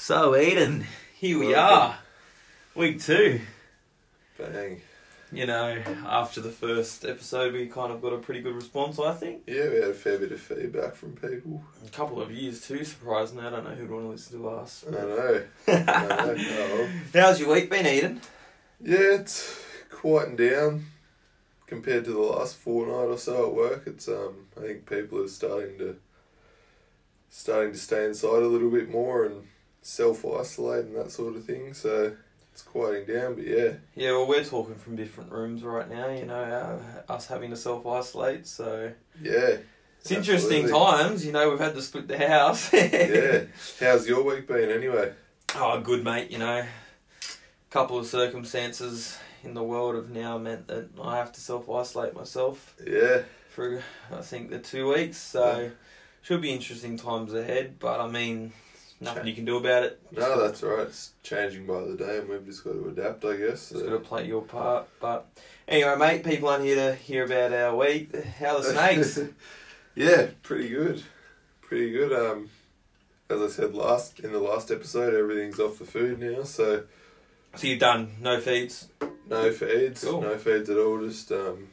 So, Eden, here we are. Week 2. Bang. You know, after the first episode, we kind of got a pretty good response, I think. Yeah, we had a fair bit of feedback from people. A couple of years too, surprisingly. I don't know who'd want to listen to us. I know. Oh. How's your week been, Eden? Yeah, it's quieting down compared to the last fortnight or so at work. It's I think people are starting to stay inside a little bit more and self-isolate and that sort of thing. So it's quieting down, but yeah. Yeah, well, we're talking from different rooms right now, you know, us having to self-isolate, so... Yeah. It's interesting times, you know, we've had to split the house. Yeah. How's your week been anyway? Oh, good, mate, you know. A couple of circumstances in the world have now meant that I have to self-isolate myself. Yeah. For, I think, the 2 weeks, so... Should be interesting times ahead, but I mean... Nothing you can do about it. No, that's right. It's changing by the day and we've just got to adapt, I guess. Just got to play your part. But anyway, mate, people aren't here to hear about our week. How are the snakes? Yeah, pretty good. Pretty good. As I said in the last episode, everything's off the food now, so... So you've done no feeds? No feeds. Cool. No feeds at all, just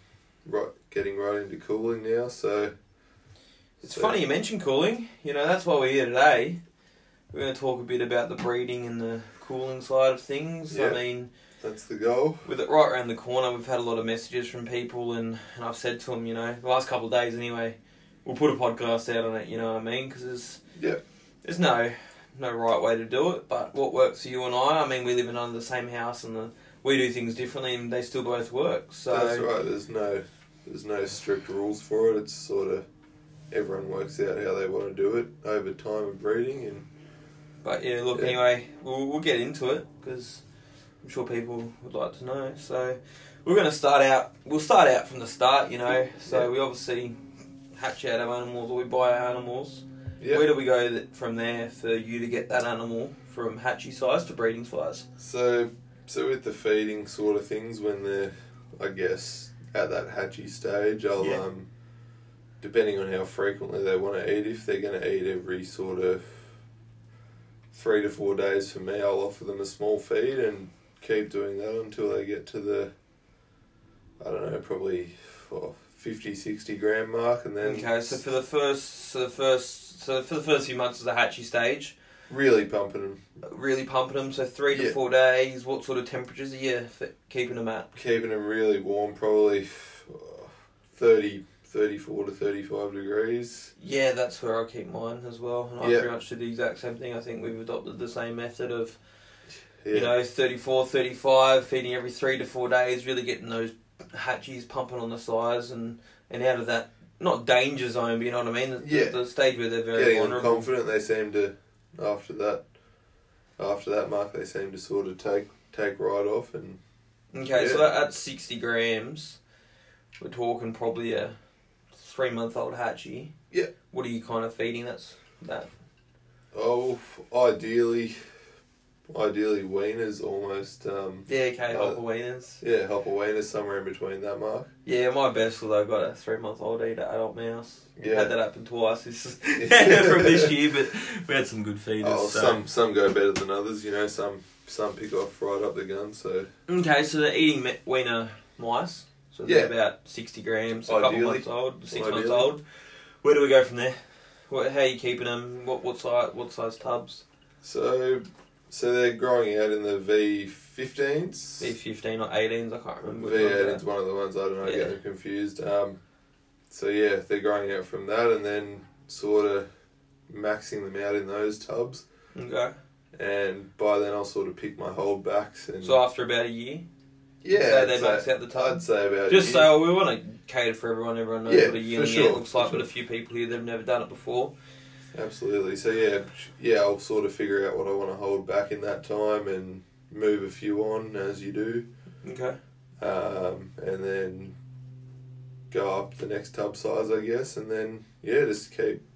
getting right into cooling now, so... It's funny you mentioned cooling. You know, that's why we're here today. We're going to talk a bit about the breeding and the cooling side of things. Yeah, I mean... That's the goal. With it right around the corner, we've had a lot of messages from people and I've said to them, you know, the last couple of days anyway, we'll put a podcast out on it, you know what I mean? Because there's no right way to do it, but what works for you and I mean, we live in under the same house and we do things differently and they still both work. So that's right, there's no strict rules for it. It's sort of, everyone works out how they want to do it over time of breeding and... But yeah, look, anyway, we'll get into it because I'm sure people would like to know. So we're going to start out from the start, you know. So we obviously hatch out our animals or we buy our animals. Yeah. Where do we go from there for you to get that animal from hatchy size to breeding size? So with the feeding sort of things, when they're, I guess, at that hatchy stage, I'll, depending on how frequently they want to eat, if they're going to eat every sort of 3 to 4 days for me, I'll offer them a small feed and keep doing that until they get to the, I don't know, probably 50, 60 gram mark, and then... Okay, so for the first few months of the hatchy stage... Really pumping them. So 3 to 4 days, what sort of temperatures are you keeping them at? Keeping them really warm, probably 34 to 35 degrees. Yeah, that's where I keep mine as well. And I pretty much do the exact same thing. I think we've adopted the same method of, you know, 34, 35, feeding every 3 to 4 days, really getting those hatchies pumping on the size and out of that, not danger zone, but you know what I mean? The stage where they're very getting vulnerable. Them confident, they seem to, after that mark, they seem to sort of take right off. And okay, so at 60 grams, we're talking probably a 3-month-old hatchie. Yeah. What are you kind of feeding that? Oh, ideally wieners almost. Hopper wieners. Yeah, hopper wieners, somewhere in between that mark. Yeah, my best was I got a 3-month-old eat an adult mouse. Yeah. Had that happen twice from this year, but we had some good feeders. Oh, so. Some go better than others, you know, some pick off right up the gun, so... Okay, so they're eating wiener mice. So they're about 60 grams, a couple months old, 6 months old. Where do we go from there? How are you keeping them? What size tubs? So they're growing out in the V15s. V15 or 18s, I can't remember. V18's one of the ones, I don't know, I get them confused. So yeah, they're growing out from that and then sort of maxing them out in those tubs. Okay. And by then I'll sort of pick my holdbacks. And so after about a year? Yeah, they max out the tub? I'd say about just so we want to cater for everyone. Everyone knows what a yearling ant looks like, but a few people here that have never done it before. Absolutely. So I'll sort of figure out what I want to hold back in that time and move a few on as you do. Okay. And then go up the next tub size, I guess, and then just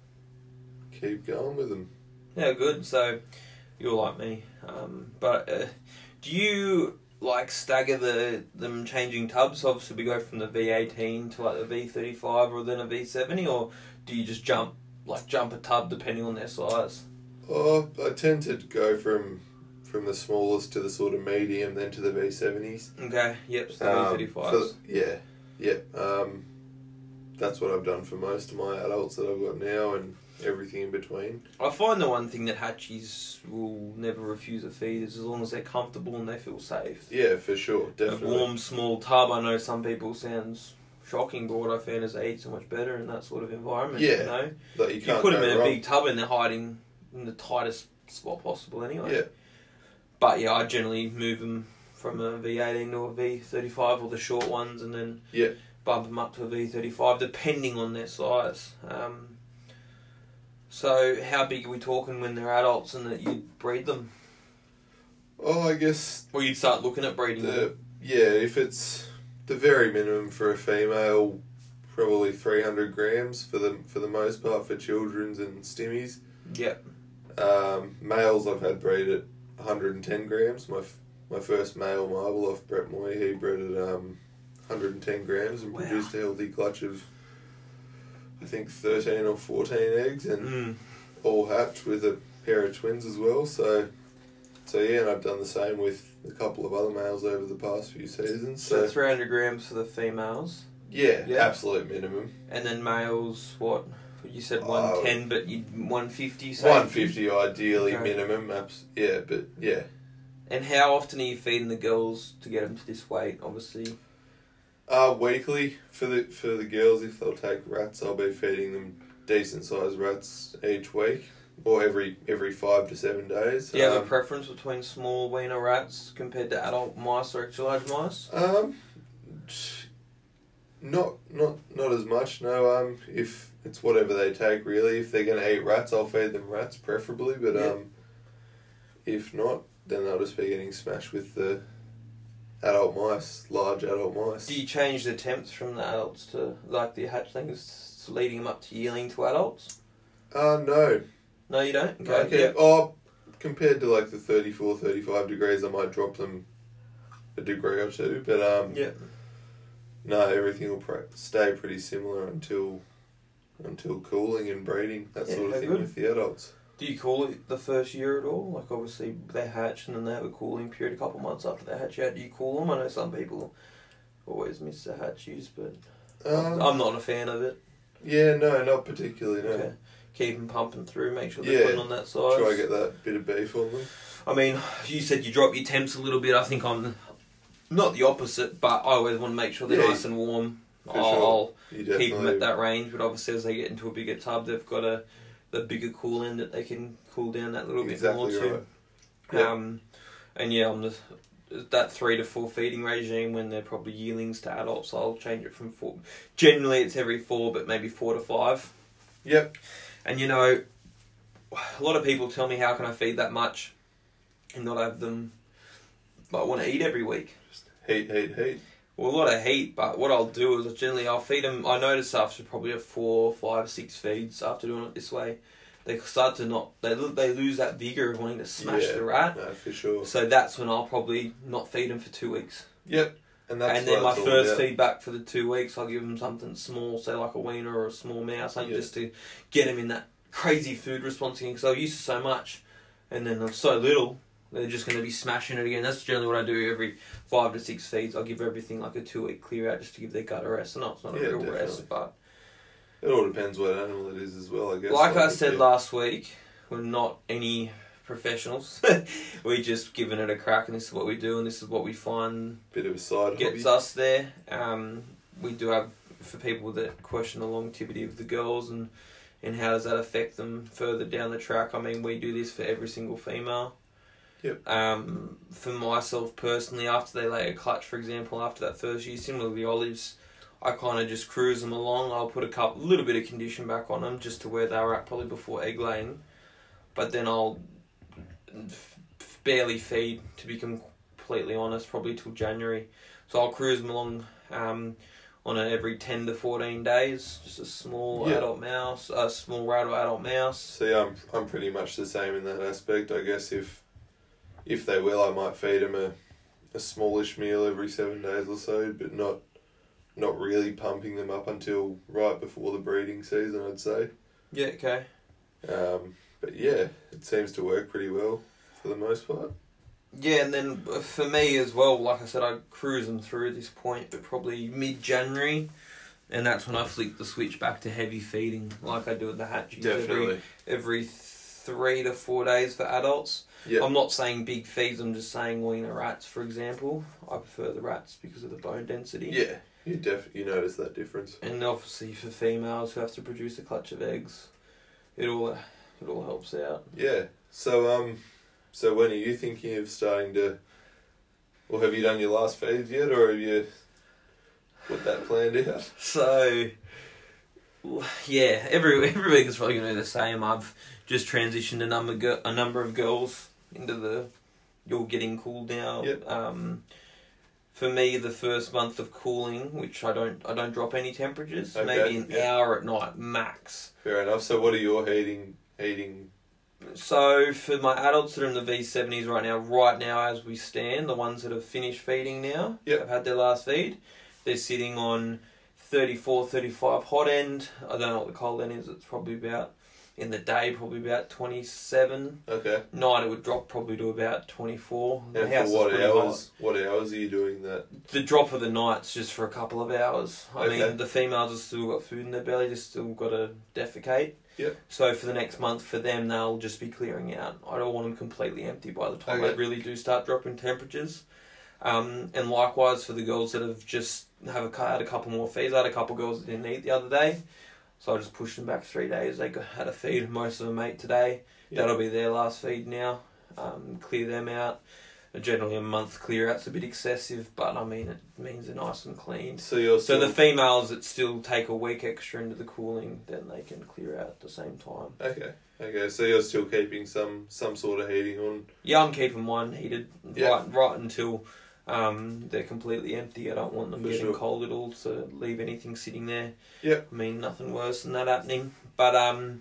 keep going with them. Yeah, good. So you're like me, but do you stagger them changing tubs? Obviously, we go from the V18 to the V35 or then a V70, or do you just jump a tub depending on their size? Oh, I tend to go from the smallest to the sort of medium, then to the V70s. Okay, yep, so V35s. That's what I've done for most of my adults that I've got now, and everything in between. I find the one thing that hatchies will never refuse a feed is as long as they're comfortable and they feel safe. Yeah, for sure, definitely. A warm, small tub, I know some people sounds shocking, but what I found is they eat so much better in that sort of environment. Yeah, you know, like you put them in a big tub and they're hiding in the tightest spot possible anyway. Yeah. But yeah, I generally move them from a V18 to a V35 or the short ones, and then bump them up to a V35 depending on their size. So how big are we talking when they're adults and that you'd breed them? Oh, I guess... Or you'd start looking at breeding them? Yeah, if it's the very minimum for a female, probably 300 grams for the most part for children's and stimmies. Yep. Males I've had bred at 110 grams. My first male marble off Brett Moy, he bred at 110 grams and produced a healthy clutch of, I think, 13 or 14 eggs, and all hatched with a pair of twins as well. So yeah, and I've done the same with a couple of other males over the past few seasons. So 300 grams for the females? Yeah, absolute minimum. And then males, what? You said 110, but you 150, so 150 ideally minimum. Yeah, but yeah. And how often are you feeding the girls to get them to this weight? Obviously. Weekly for the girls. If they'll take rats, I'll be feeding them decent sized rats each week, or every 5 to 7 days. Do you have a preference between small wiener rats compared to adult mice or extra large mice? Not as much. No. If it's whatever they take, really. If they're going to eat rats, I'll feed them rats, preferably. But if not, then they'll just be getting smashed with the adult mice, large adult mice. Do you change the temps from the adults to, like, the hatchlings, leading them up to yearling to adults? No. No, you don't? Okay. Okay. Yep. Oh, compared to, like, the 34, 35 degrees, I might drop them a degree or two. But, no, everything will stay pretty similar until cooling and breeding, that sort of thing with the adults. Do you cool it the first year at all? Like, obviously, they hatch and then they have a cooling period a couple of months after they hatch out. Do you cool them? I know some people always miss the hatchies, but I'm not a fan of it. Yeah, no, not particularly, no. Okay. Keep them pumping through, make sure they're putting on that size. Try to get that bit of beef on them. I mean, you said you drop your temps a little bit. I think I'm not the opposite, but I always want to make sure they're nice and warm. I'll keep them at that range, but obviously as they get into a bigger tub, they've got the bigger cool end that they can cool down that little bit more too. Right. Yep. And yeah, on that 3 to 4 feeding regime, when they're probably yearlings to adults, I'll change it from 4. Generally it's every 4, but maybe 4 to 5. Yep. And you know, a lot of people tell me, how can I feed that much and not have them, but want to eat every week? Just heat. Well, a lot of heat, but what I'll do is I'll feed them. I notice after probably 4, 5, 6 feeds, after doing it this way, they start to they lose that vigour of wanting to smash the rat. No, for sure. So that's when I'll probably not feed them for 2 weeks. Yep. And then my first feedback for the 2 weeks, I'll give them something small, say like a wiener or a small mouse, just to get them in that crazy food response again, because they're used to so much, and then they're so little. They're just going to be smashing it again. That's generally what I do every 5 to 6 feeds. I'll give everything like a 2-week clear out just to give their gut a rest. No, it's not a real rest, but... It all depends what animal it is as well, I guess. Like I said last week, we're not any professionals. We're just giving it a crack, and this is what we do, and this is what we find... Bit of a side gets hobby. Us there. We do have, for people that question the longevity of the girls and how does that affect them further down the track, I mean, we do this for every single female. Yep. For myself personally, after they lay a clutch, for example, after that first year, similar to the olives, I kind of just cruise them along. I'll put a little bit of condition back on them just to where they were at probably before egg laying, but then I'll barely feed, to be completely honest, probably till January. So I'll cruise them along on an every 10 to 14 days, just a small adult mouse, a small rat or adult mouse. See, I'm pretty much the same in that aspect. I guess if they will, I might feed them a smallish meal every 7 days or so, but not really pumping them up until right before the breeding season, I'd say. Yeah, okay. But yeah, it seems to work pretty well for the most part. Yeah, and then for me as well, like I said, I cruise them through at this point, but probably mid-January, and that's when I flick the switch back to heavy feeding, like I do with the hatchies. Definitely. Every 3 to 4 days for adults. Yep. I'm not saying big feeds, I'm just saying weaner rats, for example. I prefer the rats because of the bone density. Yeah, you notice that difference. And obviously for females who have to produce a clutch of eggs, it all helps out. Yeah. So when are you thinking of starting to, or have you done your last feed yet, or have you put that planned out? So, yeah, every week is probably going to be the same. I've just transitioned a number of girls into the you're getting cool now. Yep. For me, the first month of cooling, which I don't drop any temperatures, Okay, maybe an yeah. hour at night max. Fair enough. So what are your heating? So for my adults that are in the V70s right now as we stand, the ones that have finished feeding now, Yep. have had their last feed, they're sitting on 34, 35 hot end. I don't know what the cold end is. It's probably about, in the day, probably about 27. Okay. Night it would drop probably to about 24. The And house for what is pretty hot. hours? What hours are you doing that? The drop of the night's just for a couple of hours. I Okay. mean, the females have still got food in their belly, just still got to defecate. Yep. So for the next month, for them, they'll just be clearing out. I don't want them completely empty by the time Okay. they really do start dropping temperatures. And likewise for the girls that have just had a couple more feeds. I had a couple girls that didn't eat the other day, so I just pushed them back 3 days. They had a feed. Most of them ate today. Yep. That'll be their last feed now. Clear them out. Generally a month clear out's a bit excessive, but I mean it means they're nice and clean. So you're So still, the females that still take a week extra into the cooling, then they can clear out at the same time. Okay. So you're still keeping some sort of heating on. Yeah, I'm keeping mine heated Yeah. right until they're completely empty. I don't want them For getting sure. cold at all to leave anything sitting there. Yeah. I mean, nothing worse than that happening. But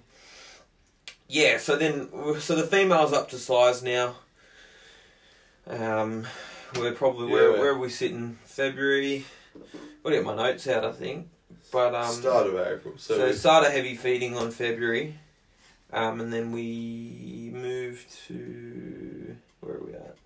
yeah. So the female's up to size now. We're probably where are we sitting? February. I'll get my notes out, I think. But Start of April. So started heavy feeding on February, and then we moved to where are we at?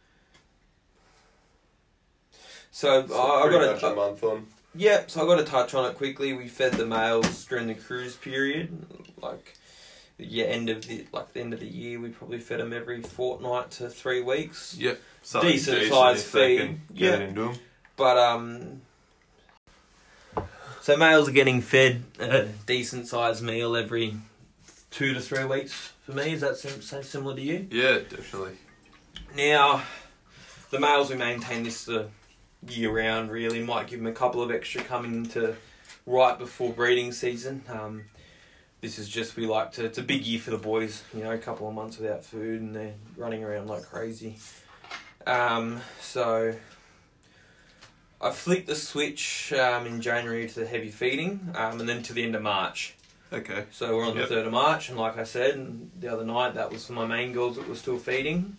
So I pretty got much a month on. Yeah, so I got to touch on it quickly. We fed the males during the cruise period, like the end of the year. We probably fed them every fortnight to 3 weeks. Yep. Decent size if they feed. can get Yeah. into them. But so males are getting fed a decent sized meal every 2 to 3 weeks. For me, is that similar to you? Yeah, definitely. Now, the males we maintain this the year round. Really, might give them a couple of extra coming into right before breeding season. This is just it's a big year for the boys. You know, a couple of months without food and they're running around like crazy. So I flicked the switch in January to the heavy feeding, and then to the end of March. Okay. So we're on the 3rd of March, and like I said, and the other night, that was for my main girls that were still feeding.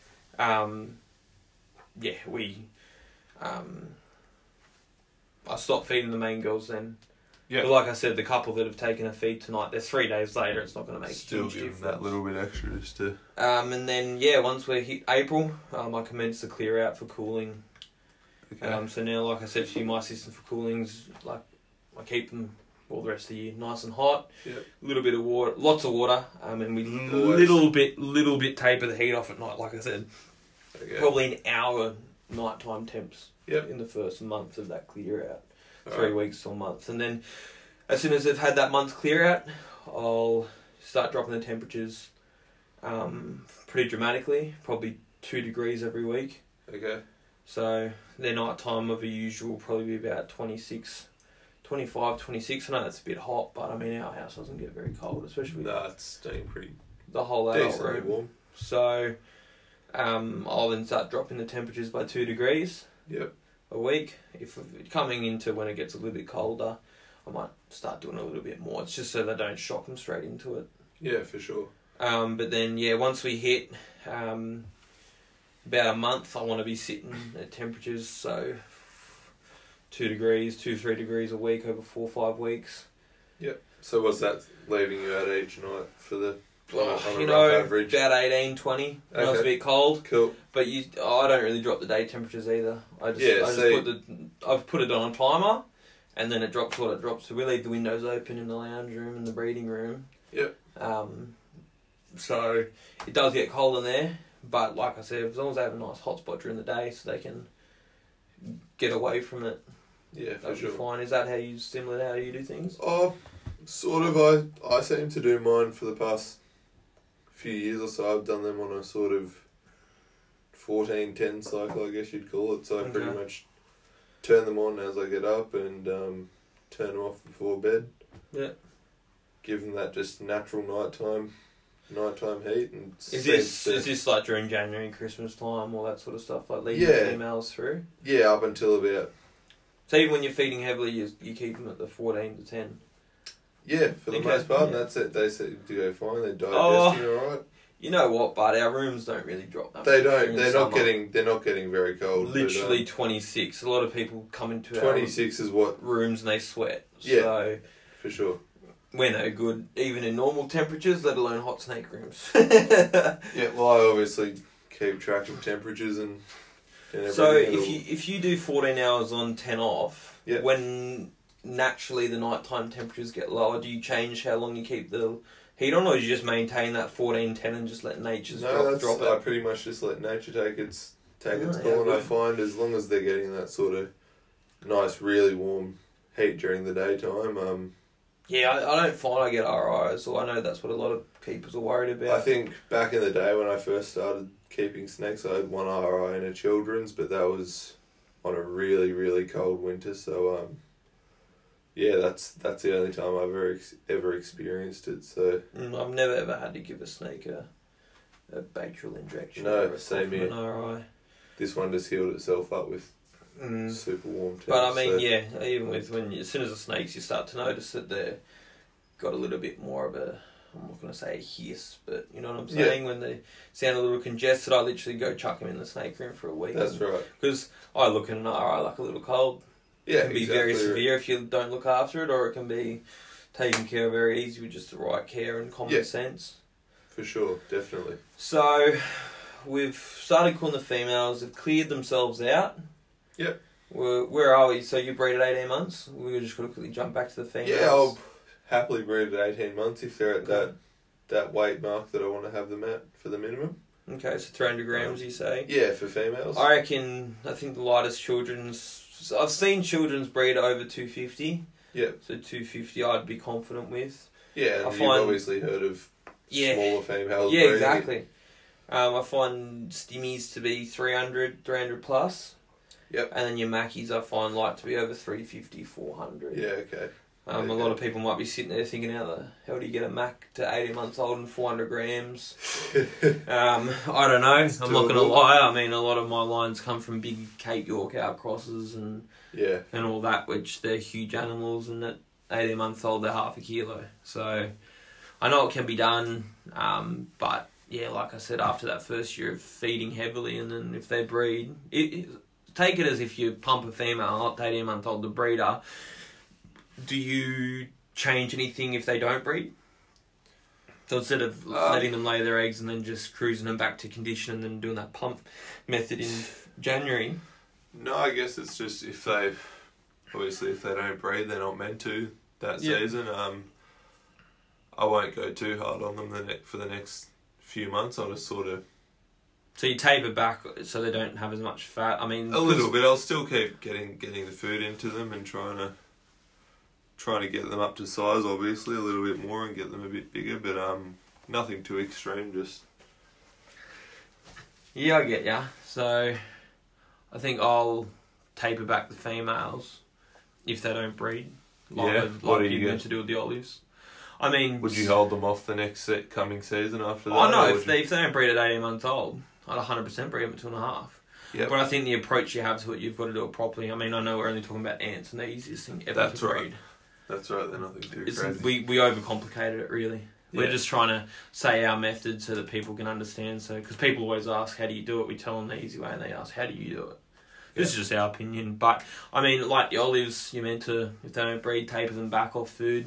I stopped feeding the main girls then. Yeah. But like I said, the couple that have taken a feed tonight, they're 3 days later, it's not going to make Still a huge give difference. them that little bit extra just to... And then, once we hit April, I commenced the clear out for cooling. Okay. So now, like I said to you, my system for cooling's like, I keep them all the rest of the year nice and hot. Yep. A little bit of water, lots of water, and we Always. little bit taper the heat off at night. Like I said, Okay. probably an hour nighttime temps. Yep. In the first month of that clear out, All 3 right. weeks to a month, and then as soon as they've had that month clear out, I'll start dropping the temperatures, pretty dramatically, probably 2 degrees every week. Okay. So their night time of a usual probably be about 26. I know that's a bit hot, but I mean our house doesn't get very cold, especially with No, it's staying pretty the whole adult decently room. warm. So I'll then start dropping the temperatures by 2 degrees Yep. a week. If coming into when it gets a little bit colder, I might start doing a little bit more. It's just so they don't shock them straight into it. Yeah, for sure. But then once we hit about a month, I want to be sitting at temperatures so 2 degrees, 2-3 degrees a week over 4 or 5 weeks. So what's that leaving you at each night for the on a You know, rough average? about 18, 20. When it's a Okay. bit cold. Cool. But I don't really drop the day temperatures either. I've put it on a timer, and then it drops what it drops. So we leave the windows open in the lounge room and the breeding room. Yep. So it does get cold in there, but like I said, as long as they have a nice hot spot during the day, so they can get away from it, Yeah, for that'll sure. be fine. Is that similar to how you do things? Oh, sort of. I seem to do mine for the past few years or so. I've done them on a sort of 14-10 cycle, I guess you'd call it. So I pretty Okay. much turn them on as I get up and turn them off before bed. Yeah. Give them that just natural nighttime heat. And Is this like during January, Christmas time, all that sort of stuff, like leading Yeah. females through? Yeah, up until about... So even when you're feeding heavily, you keep them at the 14 to 10. Yeah, for the Okay, most part, yeah. and that's it. They seem to go fine. They're digesting alright. You know what, but our rooms don't really drop that They much don't. during They're summer. not getting very cold. Literally 26. A lot of people come into But, 26 is what, our rooms and they sweat. Yeah. So for sure. we're no good, even in normal temperatures, let alone hot snake rooms. Yeah, well, I obviously keep track of temperatures and everything. So if you do 14 hours on, 10 off, Yeah. when naturally the nighttime temperatures get lower, do you change how long you keep the heat on, or do you just maintain that 14, 10 and just let nature drop I it? pretty much just let nature take its Oh, call, yeah, and I good. find as long as they're getting that sort of nice, really warm heat during the daytime, Yeah, I don't find I get RIs, so I know that's what a lot of keepers are worried about. I think back in the day when I first started keeping snakes, I had one RI in a children's, but that was on a really, really cold winter. So, yeah, that's the only time I've ever experienced it. So I've never ever had to give a snake a Bactrial injection. No, or a same cough here. from an RI. this one just healed itself up with super warm temps. But I mean, so. yeah, even with as soon as the snakes, you start to notice that they've got a little bit more of a, I'm not going to say a hiss, but you know what I'm saying? When they sound a little congested, I literally go chuck them in the snake room for a week. That's right. Because I look at an RI like a little cold. Yeah, It can be very exactly. severe if you don't look after it, or it can be taken care of very easy with just the right care and common Yeah. sense. For sure, definitely. So, we've started calling the females, they've cleared themselves out. Yep. Where are we? So you breed at 18 months? We're just going to quickly jump back to the females. Yeah, I'll happily breed at 18 months if they're at that weight mark that I want to have them at for the minimum. Okay, so 300 grams, you say? Yeah, for females. I think the lightest children's... I've seen children's breed over 250. Yep. So 250 I'd be confident with. Yeah, and you've obviously heard of smaller females Yeah, breeding. exactly. I find stimmies to be 300 plus. Yep. And then your Mackies I find like to be over 350, 400. Yeah, okay. A lot of people might be sitting there thinking, how the hell do you get a Mac to 18 months old and 400 grams? I don't know. I'm not going to lie. I mean, a lot of my lines come from big Cape York outcrosses and all that, which they're huge animals, and at 18 months old they're half a kilo. So I know it can be done, but yeah, like I said, after that first year of feeding heavily, and then if they breed, take it as if you pump a female up to 18 month old, the breeder. Do you change anything if they don't breed? So instead of letting them lay their eggs and then just cruising them back to condition and then doing that pump method in January? No, I guess it's just if they don't breed, they're not meant to that season. I won't go too hard on them for the next few months. I'll just sort of... So you taper back so they don't have as much fat. I mean, a little bit. I'll still keep getting the food into them and trying to get them up to size, obviously, a little bit more and get them a bit bigger, but nothing too extreme, just... Yeah, I get ya. So I think I'll taper back the females if they don't breed. What are you going to do with the olives? I mean... Would you hold them off the next coming season after that? Oh no, if they don't breed at 18 months old, I'd 100% breed them at 2.5. Yep. But I think the approach you have to it, you've got to do it properly. I mean, I know we're only talking about ants, and they're the easiest thing ever to breed. That's right, they're nothing too crazy. We overcomplicated it, really. Yeah. We're just trying to say our method so that people can understand. So, because people always ask, how do you do it? We tell them the easy way, and they ask, how do you do it? This is just our opinion. But, I mean, like the olives, you're meant to, if they don't breed, taper them back off food.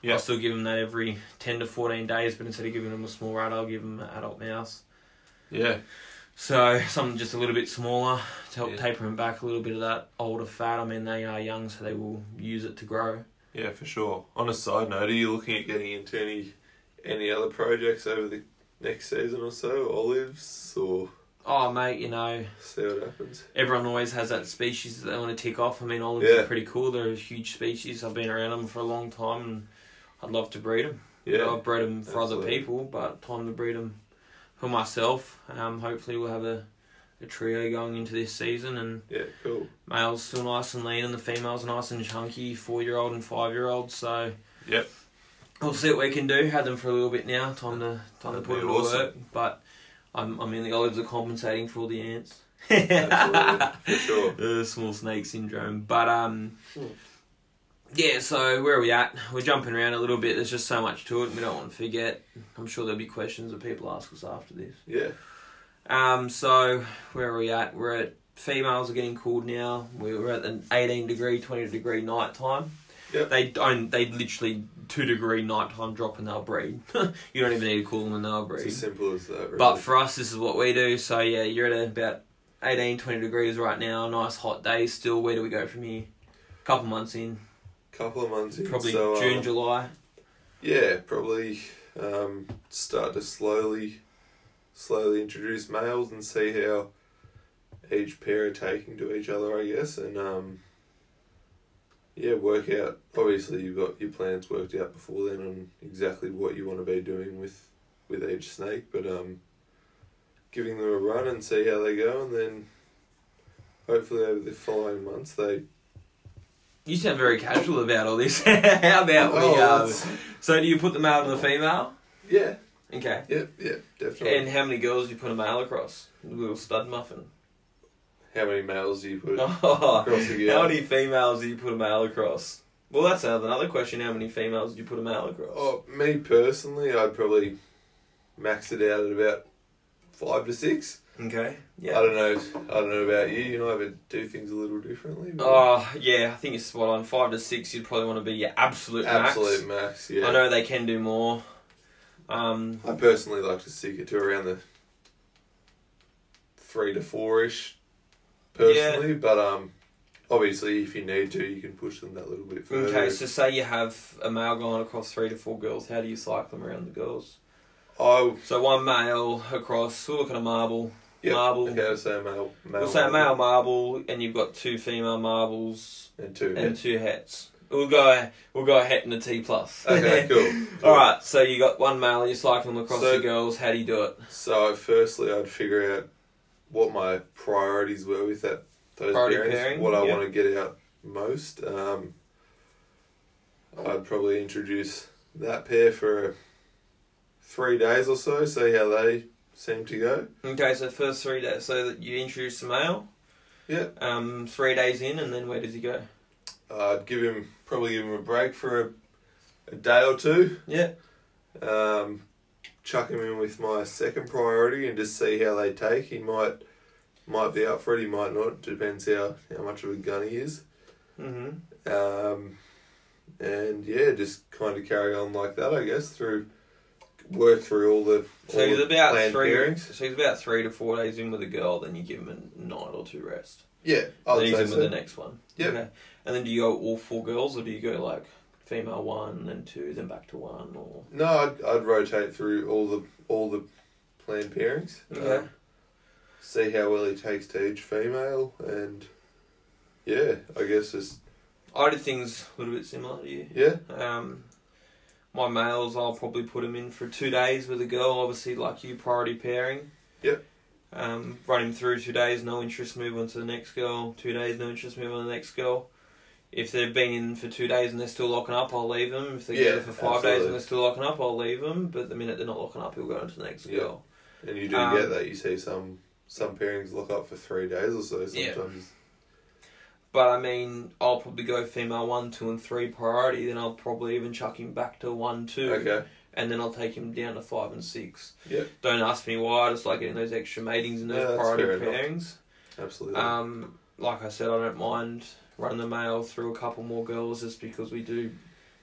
I'll still give them that every 10 to 14 days, but instead of giving them a small rat, I'll give them an adult mouse. Yeah. So something just a little bit smaller to help taper them back a little bit of that older fat. I mean, they are young, so they will use it to grow. Yeah, for sure. On a side note, are you looking at getting into any other projects over the next season or so? Olives or... Oh, mate, you know... See what happens. Everyone always has that species that they want to tick off. I mean, olives are pretty cool. They're a huge species. I've been around them for a long time and I'd love to breed them. Yeah. You know, I've bred them for other people, but time to breed them for myself. Hopefully we'll have a trio going into this season, and cool. Males still nice and lean and the females are nice and chunky, 4-year-old and 5-year-old. So we'll see what we can do. Had them for a little bit now. Time to put them to work. But I mean, the olives are compensating for all the ants. Absolutely, for sure. The small snake syndrome. But yeah, so where are we at? We're jumping around a little bit. There's just so much to it. We don't want to forget. I'm sure there'll be questions that people ask us after this. Yeah. So where are we at? We're at females are getting cooled now. We're at an 18 degree, 20 degree night time. Yep. They literally 2 degree nighttime drop and they'll breed. You don't even need to cool them and they'll breed. It's as simple as that, really. But for us, this is what we do. So yeah, you're at about 18, 20 degrees right now. Nice hot days still. Where do we go from here? Couple of months in. Probably so, June, July. Yeah, probably start to slowly introduce males and see how each pair are taking to each other, I guess, and work out. Obviously, you've got your plans worked out before then on exactly what you want to be doing with each snake, but giving them a run and see how they go, and then hopefully over the following months they... You sound very casual about all this. How about so do you put the male to the female? Yeah. Okay. Yeah, definitely. And how many girls do you put a male across? A little stud muffin. How many males do you put across a girl? How many females do you put a male across? Well, that's another question. How many females do you put a male across? Oh, me personally, I'd probably max it out at about 5 to 6. Okay. Yeah. I don't know about you. You know, I would do things a little differently. But... Oh, yeah. I think you're spot on. 5 to 6, you'd probably want to be your absolute max. Absolute max. Yeah. I know they can do more. I personally like to stick it to around the 3 to 4-ish. Personally, but obviously, if you need to, you can push them that little bit further. Okay, so say you have a male going across 3 to 4 girls. How do you cycle them around the girls? So one male across. We'll look at a marble. Yep. Marble. Okay, I'll say a male. We'll say a male marble, and you've got 2 female marbles and 2 hets. We'll go a het and a T plus. Okay, cool. All right, so you got one male. You cycle them across the girls. How do you do it? So firstly, I'd figure out what my priorities were with those pairings, what I want to get out most. I'd probably introduce that pair for 3 days or so, see how they seem to go. Okay, so first 3 days, so that you introduce the male. Yeah. 3 days in, and then where does he go? I'd probably give him a break for a day or 2. Yeah. Chuck him in with my second priority and just see how they take. He might be up for it, he might not. Depends how much of a gun he is. Mm-hmm. And yeah, just kind of carry on like that, I guess, work through all the he's about pairings. So he's about 3 to 4 days in with a girl, then you give him a night or 2 rest. Yeah, I'd say so. Then he's in with the next one. Yeah. Okay. And then do you go all 4 girls, or do you go like female 1, then 2, then back to 1, or? No, I'd rotate through all the planned pairings. Okay. See how well he takes to each female, and yeah, I guess just... I did things a little bit similar to you. Yeah. My males, I'll probably put them in for 2 days with a girl, obviously like you, priority pairing. Yep. Run him through 2 days, no interest, move on to the next girl. 2 days, no interest, move on to the next girl. If they've been in for 2 days and they're still locking up, I'll leave them. If they're there for 5 days and they're still locking up, I'll leave them. But the minute they're not locking up, he'll go into the next girl. And you do get that. You see some pairings lock up for 3 days or so sometimes. Yeah. But I mean, I'll probably go female 1, 2 and 3 priority, then I'll probably even chuck him back to 1, 2. Okay. And then I'll take him down to 5 and 6. Yep. Don't ask me why, I just like getting those extra matings and those priority pairings. Absolutely. Like I said, I don't mind running the male through a couple more girls just because we do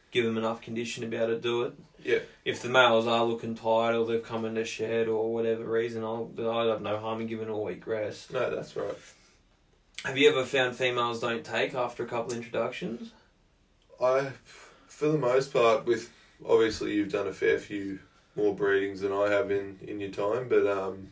give them enough condition to be able to do it. Yeah. If the males are looking tired or they've come in the shed or whatever reason, I'd have no harm in giving a week rest. No, that's right. Have you ever found females don't take after a couple of introductions? For the most part, with obviously you've done a fair few more breedings than I have in your time, but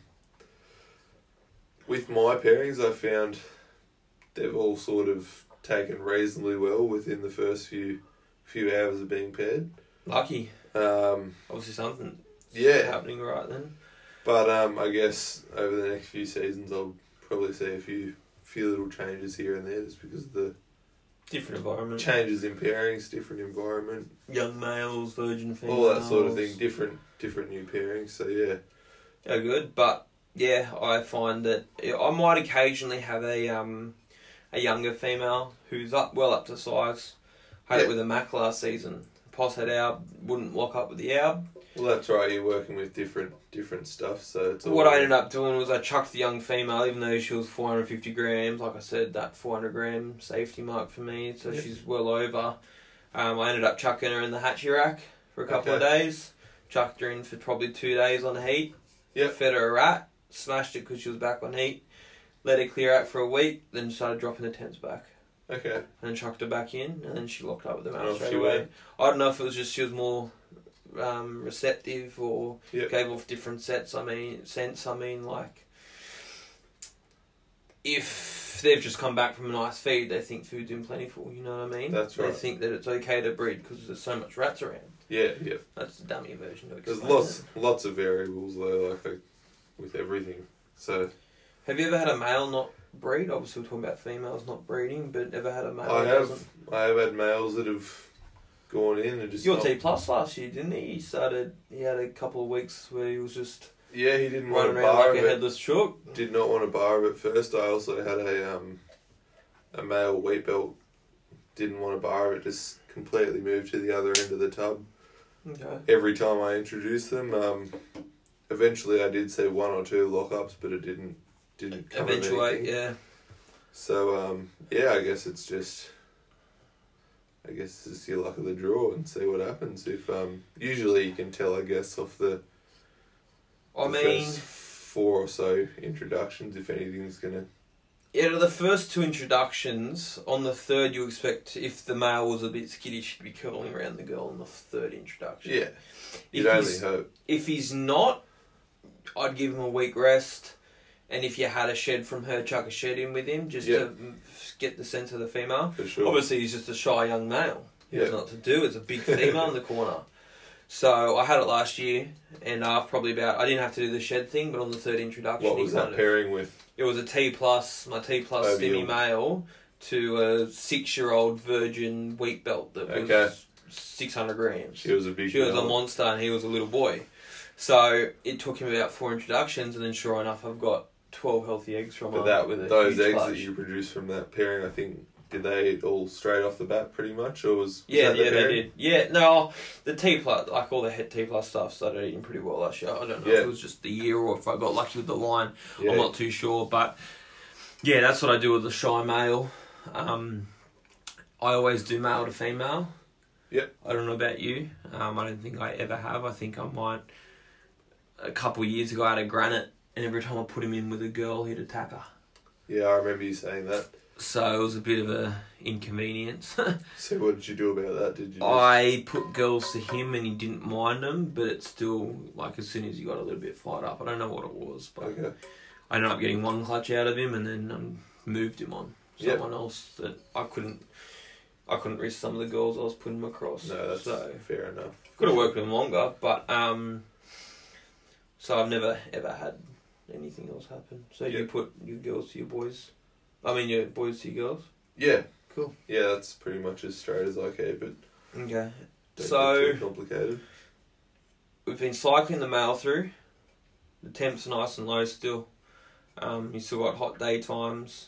with my pairings, I found they've all sort of taken reasonably well within the first few hours of being paired. Lucky. Obviously something happening right then. But I guess over the next few seasons I'll probably see a few little changes here and there just because of the different environment. Changes in pairings, different environment. Young males, virgin females. All that sort of thing, different new pairings, so yeah. Oh, good. But yeah, I find that I might occasionally have a younger female who's up to size. Had it with a Mac last season. Poss had Alb, wouldn't lock up with the Alb. Well, that's right. You're working with different stuff, so it's all what I ended up doing was I chucked the young female, even though she was 450 grams. Like I said, that 400 gram safety mark for me, so she's well over. I ended up chucking her in the hatchie rack for a couple of days. Chucked her in for probably 2 days on heat. Yep. Fed her a rat. Smashed it because she was back on heat. Let her clear out for a week. Then started dropping the temps back. Okay. And then chucked her back in, and then she locked up with the male Off straight she away. went. I don't know if it was just she was more receptive or gave off different scents. I mean, like if they've just come back from a nice feed, they think food's in plentiful. You know what I mean? That's right. They think that it's okay to breed because there's so much rats around. Yeah. That's the dummy version to explain. There's lots of variables though, like with everything. So. Have you ever had a male not breed? Obviously, we're talking about females not breeding, but ever had a male? I have had males that have gone in and just. Your T plus last year, didn't he? He had a couple of weeks where he was just. Yeah, he didn't want running to around bar like a headless chook. Did not want to bar at first. I also had a male wheat belt. Didn't want to bar it. Just completely moved to the other end of the tub. Okay. Every time I introduced them, eventually I did see 1 or 2 lockups, but it didn't eventuate. Yeah. So I guess it's just your luck of the draw and see what happens. If usually you can tell, I guess, off the first 4 or so introductions if anything's gonna. Yeah, the first 2 introductions, on the third you expect, if the male was a bit skittish, to be curling around the girl on the third introduction. Yeah, you'd only hope. If he's not, I'd give him a week rest, and if you had a shed from her, chuck a shed in with him, just to get the sense of the female. For sure. Obviously, he's just a shy young male. He has not to do. It's a big female in the corner. So I had it last year, and I didn't have to do the shed thing, but on the third introduction, what was that pairing with? It was a T plus, my T plus stimmy male to a 6-year-old virgin wheat belt that was 600 grams. She was a big. She was a monster, and he was a little boy. So it took him about 4 introductions, and then sure enough, I've got 12 healthy eggs from her. With those eggs that you produced from that pairing, I think. Did they eat all straight off the bat, pretty much, or was they did. Yeah, no, the T plus, like all the head T plus stuff, started eating pretty well last year. I don't know if it was just the year or if I got lucky with the line. I'm not too sure, but yeah, that's what I do with the shy male. I always do male to female. Yep. I don't know about you. I don't think I ever have. I think I might. A couple of years ago, I had a granite, and every time I put him in with a girl, he'd attack her. Yeah, I remember you saying that. So it was a bit of a inconvenience. So what did you do about that? Did you? I put girls to him and he didn't mind them, but it's still like as soon as he got a little bit fired up, I don't know what it was, but I ended up getting 1 clutch out of him and then moved him on someone else that I couldn't risk some of the girls I was putting him across. No, that's fair enough. Could have worked with him longer, but so I've never ever had anything else happen. So you put your girls to your boys. I mean, your boys to your girls? Yeah. Cool. Yeah, that's pretty much as straight as I keep it. Okay. Don't get too complicated. We've been cycling the male through. The temps are nice and low still. You still got hot daytimes.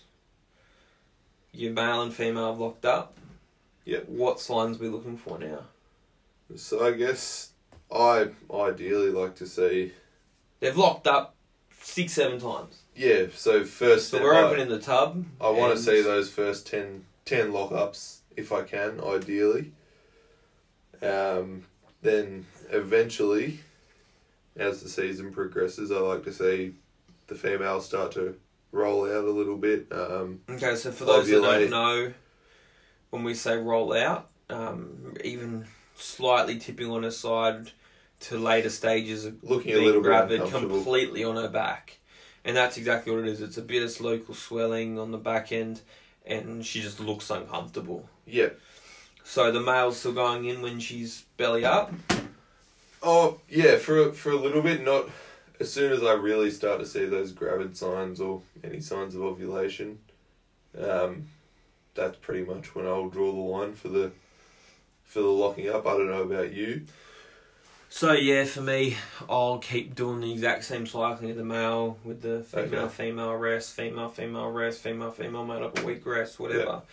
Your male and female have locked up. Yep. What signs are we looking for now? So I guess I ideally like to see... They've locked up 6-7 times. Yeah, so first... So we're opening the tub. I want to see those first 10 lockups, if I can, ideally. Then eventually, as the season progresses, I like to see the females start to roll out a little bit. Okay, so for those that ovulate. don't know, when we say roll out, even slightly tipping on her side to later stages of Looking a being little bit gravid, uncomfortable. completely on her back. And that's exactly what it is. It's a bit of local swelling on the back end, and she just looks uncomfortable. Yeah. So the male's still going in when she's belly up? Oh, yeah, for a little bit. Not as soon as I really start to see those gravid signs or any signs of ovulation. That's pretty much when I'll draw the line for the locking up. I don't know about you. So yeah, for me, I'll keep doing the exact same cycling of the male with the female, Okay. female rest, female, female rest, female, female made up a week rest, whatever.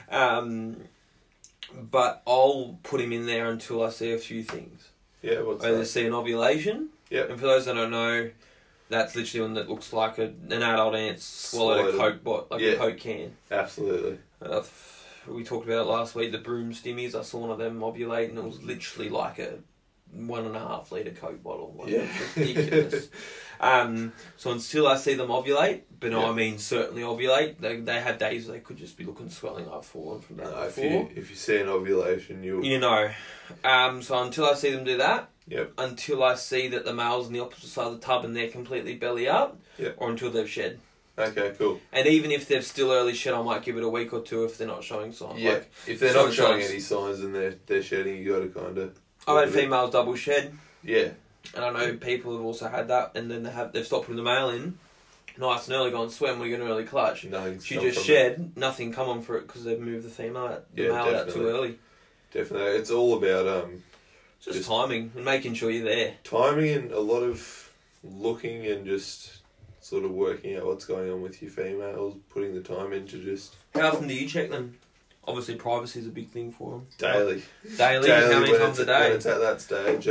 But I'll put him in there until I see a few things. Yeah, what's Either that? see an ovulation. Yep. And for those that don't know, that's literally one that looks like an adult ant swallowed a Swallowed. Coke Yeah. a Coke can. Absolutely. We talked about it last week, the broom stimmies. I saw one of them ovulate, and it was literally like a 1.5 litre Coke bottle. Like, Yeah. it was ridiculous. So until I see them ovulate, but Yeah. I mean certainly ovulate, they had days where they could just be looking swelling. I've fallen from that No, if before. you see an ovulation, you'll... You know. So until I see them do that, Yep. until I see that the male's on the opposite side of the tub and they're completely belly up, Yep. or until they've shed. Okay, cool. And even if they're still early shed, I might give it a week or two if they're not showing signs. Yeah, Like, if they're not showing signs. any signs and they're shedding, you got to kind of... I've had females double shed, Yeah. and I know people have also had that, and then they've stopped putting the male in, nice and early, gone swim, we're going to early clutch. Nothing's She come just from shed, nothing come on for it because they've moved the female out, the Yeah, male out definitely. too early. it. Definitely. It's all about Just timing and making sure you're there. timing and a lot of looking and just sort of working out what's going on with your females, putting the time in to just... How often do you check them? Obviously, privacy is a big thing for them. Daily. Daily? How many when times a it's- When day? it's at that stage.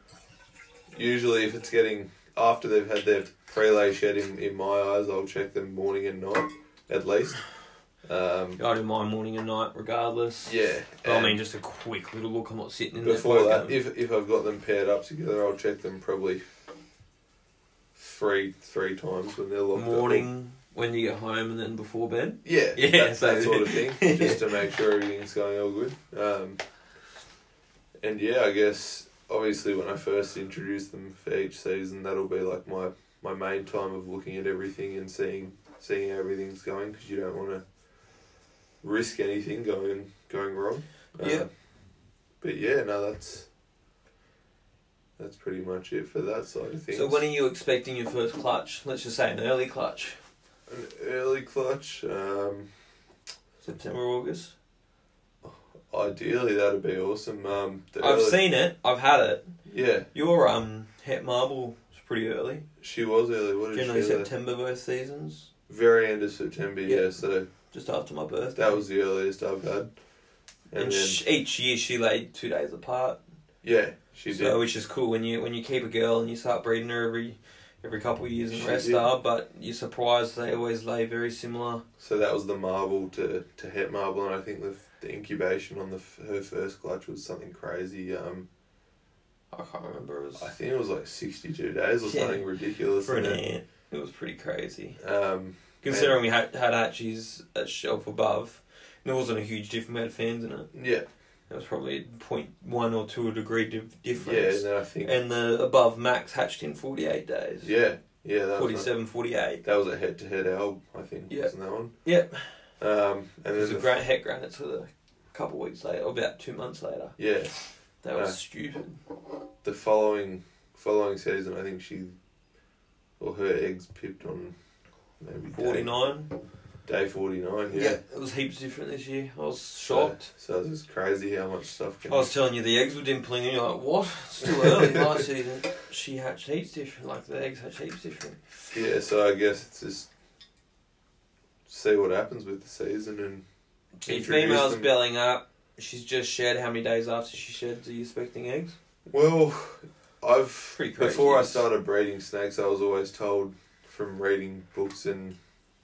Usually if it's getting... After they've had their prelay shed, in my eyes, I'll check them morning and night, at least. I do mine morning and night, regardless. Yeah. But I and mean, just a quick little look. I'm not sitting in before there. that, if I've got them paired up together, I'll check them probably three times when they're locked up. Morning, when you get home, and then before bed. Yeah, Yeah, that sort of thing, just to make sure everything's going all good. And yeah, I guess obviously when I first introduce them for each season, that'll be like my main time of looking at everything and seeing how everything's going, because you don't want to risk anything going wrong. Yeah. But yeah, no, that's pretty much it for that side of things. So when are you expecting your first clutch? Let's just say an early clutch. An early clutch, September, August. ideally that'd be awesome. I've seen it. I've had it. Yeah, Your Het Marble was pretty early. she was early. What did Generally she have? September both seasons. Very end of September, yeah. So Just after my birthday. that was the earliest I've had. And then, each year she laid 2 days apart. yeah, she did. So which is cool when you keep a girl and you start breeding her every couple of years in She rest did. star, but you're surprised they always lay very similar. So that was the marble to Het marble, and I think the incubation on her first clutch was something crazy. I can't remember. It was I think it was like 62 days or Yeah. something ridiculous. for an and ant. It was pretty crazy. then, Considering we had hatchies at shelf above, and there wasn't a huge difference. We had fans in it. yeah, It was probably 0.1 or 2 degree yeah, difference. and then I think And the above max hatched in 48 days. yeah, that was 47, 48. that was a head-to-head alb, I think, Yeah. wasn't that one? Yep. And It was then a het granites with a couple weeks later, or about 2 months later. yeah, That was stupid. the following season, I think her eggs pipped on maybe 49. day 49. Yeah, Yeah. it was heaps different this year. I was shocked. So it's just crazy how much stuff can. I was telling you the eggs were dimpling, and you're like, what? It's still early. Last season, she hatched heaps different. Like, the eggs hatched heaps different. Yeah, so I guess it's just see what happens with the season and The introduce female's them. belling up. She's just shed. How many days after she sheds are you expecting eggs? Well, Pretty crazy. before I started breeding snakes, I was always told from reading books and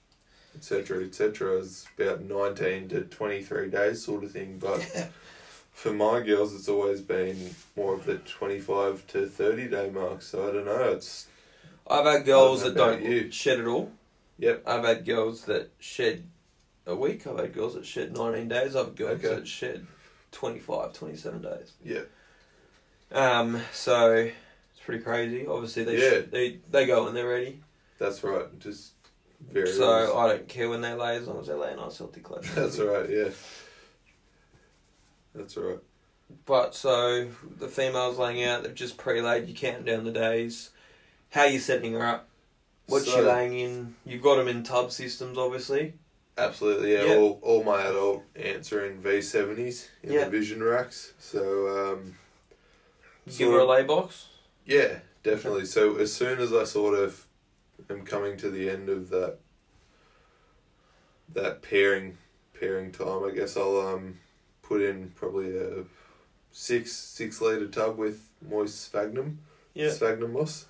etc. It's about 19 to 23 days sort of thing. But for my girls, it's always been more of the 25 to 30 day mark. So I don't know. I've had girls that about don't you. shed at all. Yep. I've had girls that shed a week. I've had girls that shed 19 days. I've had girls that shed 25, 27 days. Yeah. So it's pretty crazy. Obviously, they go when they're ready. That's right. Just very. So I don't care when they lay, as long as they lay a nice healthy clutch. That's right. Yeah. That's right. But so the female's laying out. They've just pre-laid. You count down the days. How are you setting her up? What you laying in? You've got them in tub systems, obviously. Absolutely, yeah. Yep. All my adult ants are in V70s in the vision racks. So, give her a lay box? Yeah, definitely. So as soon as I sort of am coming to the end of that pairing time, I guess I'll put in probably a 6 litre tub with moist sphagnum. Yeah. Sphagnum moss.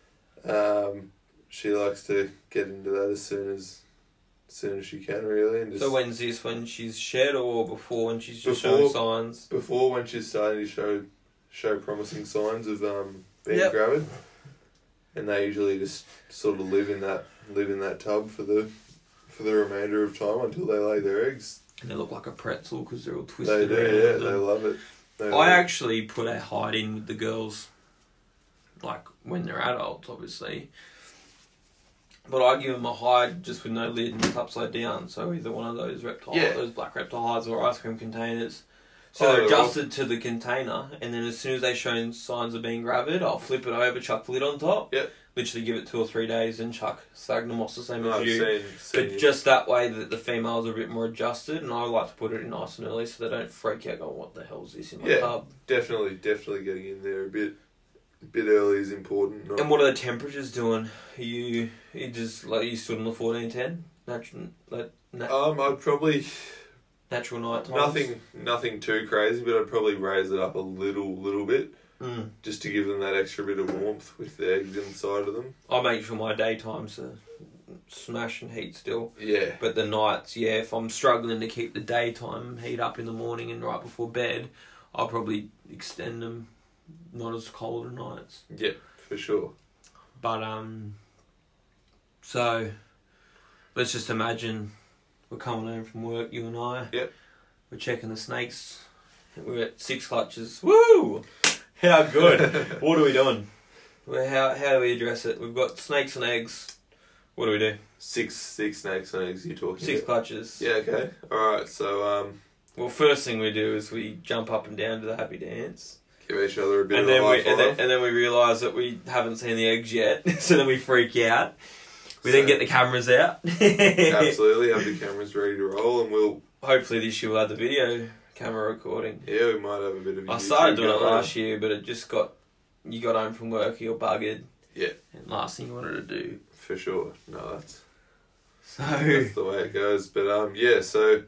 She likes to get into that as soon as she can, really. And so when's this? When she's shed or before, when she's just showing signs? Before, when she's starting to show promising signs of being gravid, and they usually just sort of live in that tub for the remainder of time until they lay their eggs. And they look like a pretzel because they're all twisted. They do, around. yeah. They love it. I actually put a hide in with the girls, like when they're adults, obviously. But I give them a hide just with no lid and it's upside down. So either one of those those black reptile hides or ice cream containers. So they're adjusted to the container, and then as soon as they show signs of being gravid, I'll flip it over, chuck the lid on top. Yep. Literally give it 2 or 3 days and chuck sphagnum moss the same as you. Seen But just that way that the females are a bit more adjusted, and I like to put it in nice and early so they don't freak out going, what the hell is this in my tub? Definitely getting in there a bit early is important. And what are the temperatures doing? You just like you stood on the 1410? I'd probably natural night times? Nothing too crazy, but I'd probably raise it up a little bit. Just to give them that extra bit of warmth with the eggs inside of them. I make sure my daytimes are smash and heat still. Yeah. But the nights, if I'm struggling to keep the daytime heat up in the morning and right before bed, I'll probably extend them not as cold at nights. Yeah, for sure. But, so, let's just imagine we're coming home from work, you and I. Yep. We're checking the snakes. We're at 6 clutches. Woo! How good. What are we doing? How do we address it? We've got snakes and eggs. What do we do? 6 snakes and eggs you're talking 6 about? clutches. Yeah, okay. Alright, so... Well, first thing we do is we jump up and down to the happy dance. Give each other a bit of a high five. And then we realise that we haven't seen the eggs yet, so then we freak out. We then get the cameras out. Absolutely, have the cameras ready to roll, and we'll... Hopefully this year we'll have the video camera recording. Yeah, we might have a bit of I started doing it last year, but it just you got home from work, you're buggered. Yeah. And last thing you wanted to do. For sure. No, that's the way it goes. But yeah, so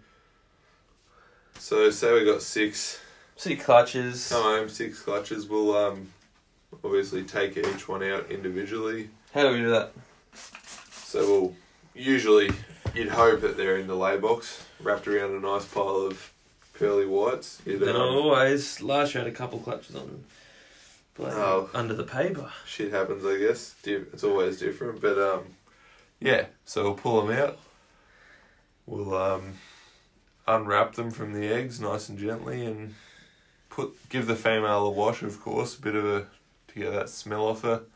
say we got 6 clutches. Come home, 6 clutches. We'll obviously take each one out individually. How do we do that? So we'll usually, you'd hope that they're in the lay box, wrapped around a nice pile of pearly whites. Then always, last year I had a couple clutches on under the paper. Shit happens, I guess. It's always different, but yeah. So we'll pull them out. We'll unwrap them from the eggs nice and gently, and give the female a wash, of course, to get that smell off her.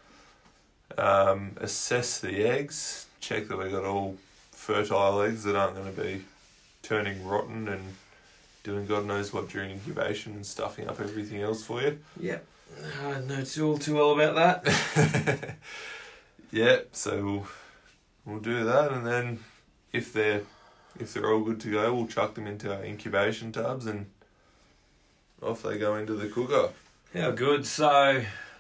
Assess the eggs, check that we got all fertile eggs that aren't going to be turning rotten and doing God knows what during incubation and stuffing up everything else for you. Yep. I know too well about that. Yeah, so we'll do that, and then if they're all good to go, we'll chuck them into our incubation tubs and off they go into the cooker. How good. So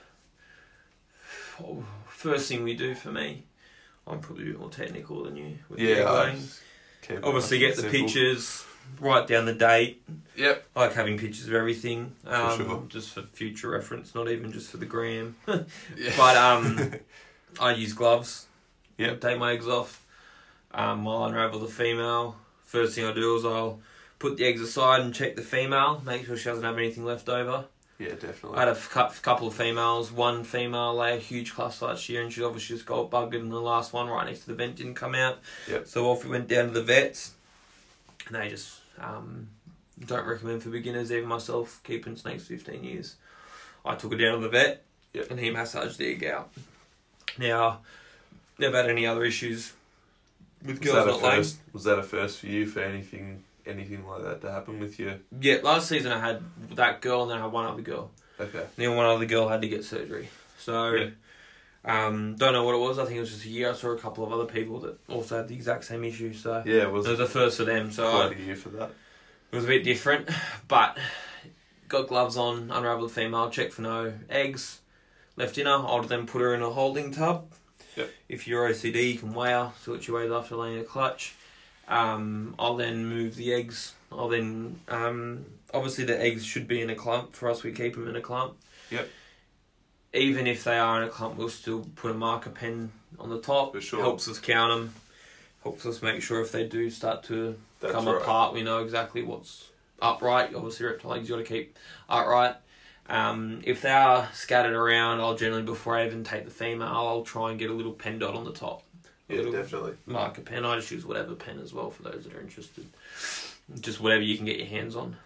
first thing we do for me, I'm probably a bit more technical than you with the egg laying. Obviously get the pictures, write down the date. Yep. I like having pictures of everything. For sure. Just for future reference, not even just for the gram. Yeah. But I use gloves. Yep. Take my eggs off. I'll unravel the female. First thing I do is I'll put put the eggs aside and check the female, make sure she doesn't have anything left over. Yeah, definitely. I had a couple of females. One female laid a huge cluster last year, and she obviously just got buggered, and the last one right next to the vent didn't come out. Yep. So off we went down to the vets, and they just don't recommend for beginners. Even myself, keeping snakes 15 years, I took her down to the vet, Yep. and he massaged the egg out. Now, never had any other issues with girls not laying. Was that a first for you for anything like that to happen with you? Yeah, last season I had that girl, and then I had one other girl. Okay. Then one other girl had to get surgery. So, Yeah. don't know what it was. I think it was just a year. I saw a couple of other people that also had the exact same issue. So Yeah, it was the first for them. So quite a year for that. it was a bit different, but got gloves on, unraveled the female, check for no eggs left in her. I'll then put her in a holding tub. Yep. If you're OCD, you can weigh her, see what she weighs after laying a clutch. I'll then move the eggs. I'll then obviously the eggs should be in a clump. For us, we keep them in a clump. Yep. Even if they are in a clump, we'll still put a marker pen on the top. For sure. Helps us count them. Helps us make sure if they do start to come right. apart, we know exactly what's upright. Obviously, reptile eggs you got to keep upright. If they are scattered around, I'll generally, before I even take the female, I'll try and get a little pen dot on the top. Yeah, definitely. Marker pen. I just use whatever pen as well for those that are interested. Just whatever you can get your hands on.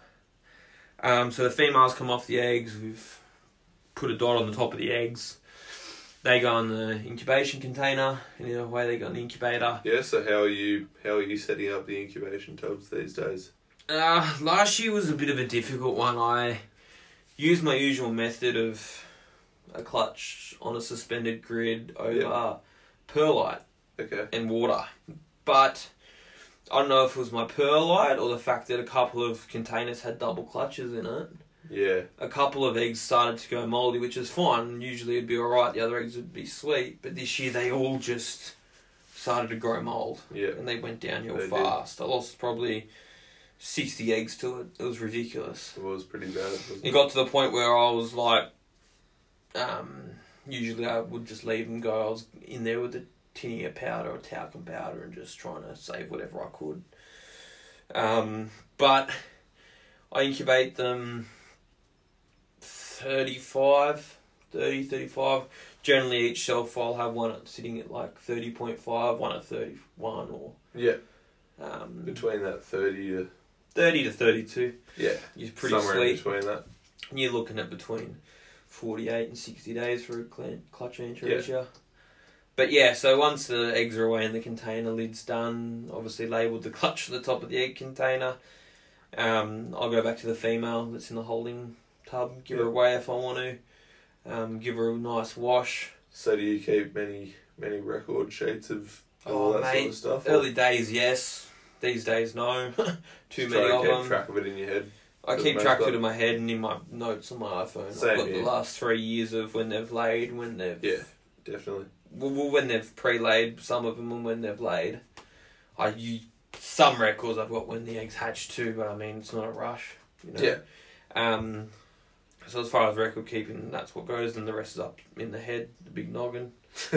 So the females come off the eggs. We've put a dot on the top of the eggs. They go in the incubation container, and in a way they go in the incubator. Yeah. So how are you setting up the incubation tubs these days? Last year was a bit of a difficult one. I used my usual method of a clutch on a suspended grid over perlite. Okay. And water. But I don't know if it was my perlite or the fact that a couple of containers had double clutches in it. Yeah. A couple of eggs started to go mouldy, which is fine. Usually it'd be alright, the other eggs would be sweet. But this year they all just started to grow mould. Yeah. And they went downhill They fast. I lost probably 60 eggs to it. It was ridiculous. It was pretty bad. Wasn't It got to the point where I was like, usually I would just leave them go. I was in there with the tinny of powder or talcum powder and just trying to save whatever I could. But I incubate them 35. Generally each shelf I'll have one sitting at like 30.5, one at 31 or... Yeah. Between that 30 to 32. Yeah. Is pretty somewhere sweet. in between that. You're looking at between 48 and 60 days for a clutch entry Yeah. each year. But yeah, so once the eggs are away in the container, lid's done, obviously labelled the clutch at the top of the egg container. I'll go back to the female that's in the holding tub, give her away if I want to, give her a nice wash. So do you keep many record sheets of all that sort of stuff? Early days, yes. These days, no. Too Just many try of to them. keep track of it in your head. I keep track of it in my head and in my notes on my iPhone. Same I've got here. the last 3 years of when they've laid, when they've... Yeah, definitely. Well, when they've pre-laid, some of them, and when they've laid. Some records I've got when the eggs hatch too, but I mean, it's not a rush. You know? Yeah. So as far as record keeping, that's what goes, and the rest is up in the head, the big noggin.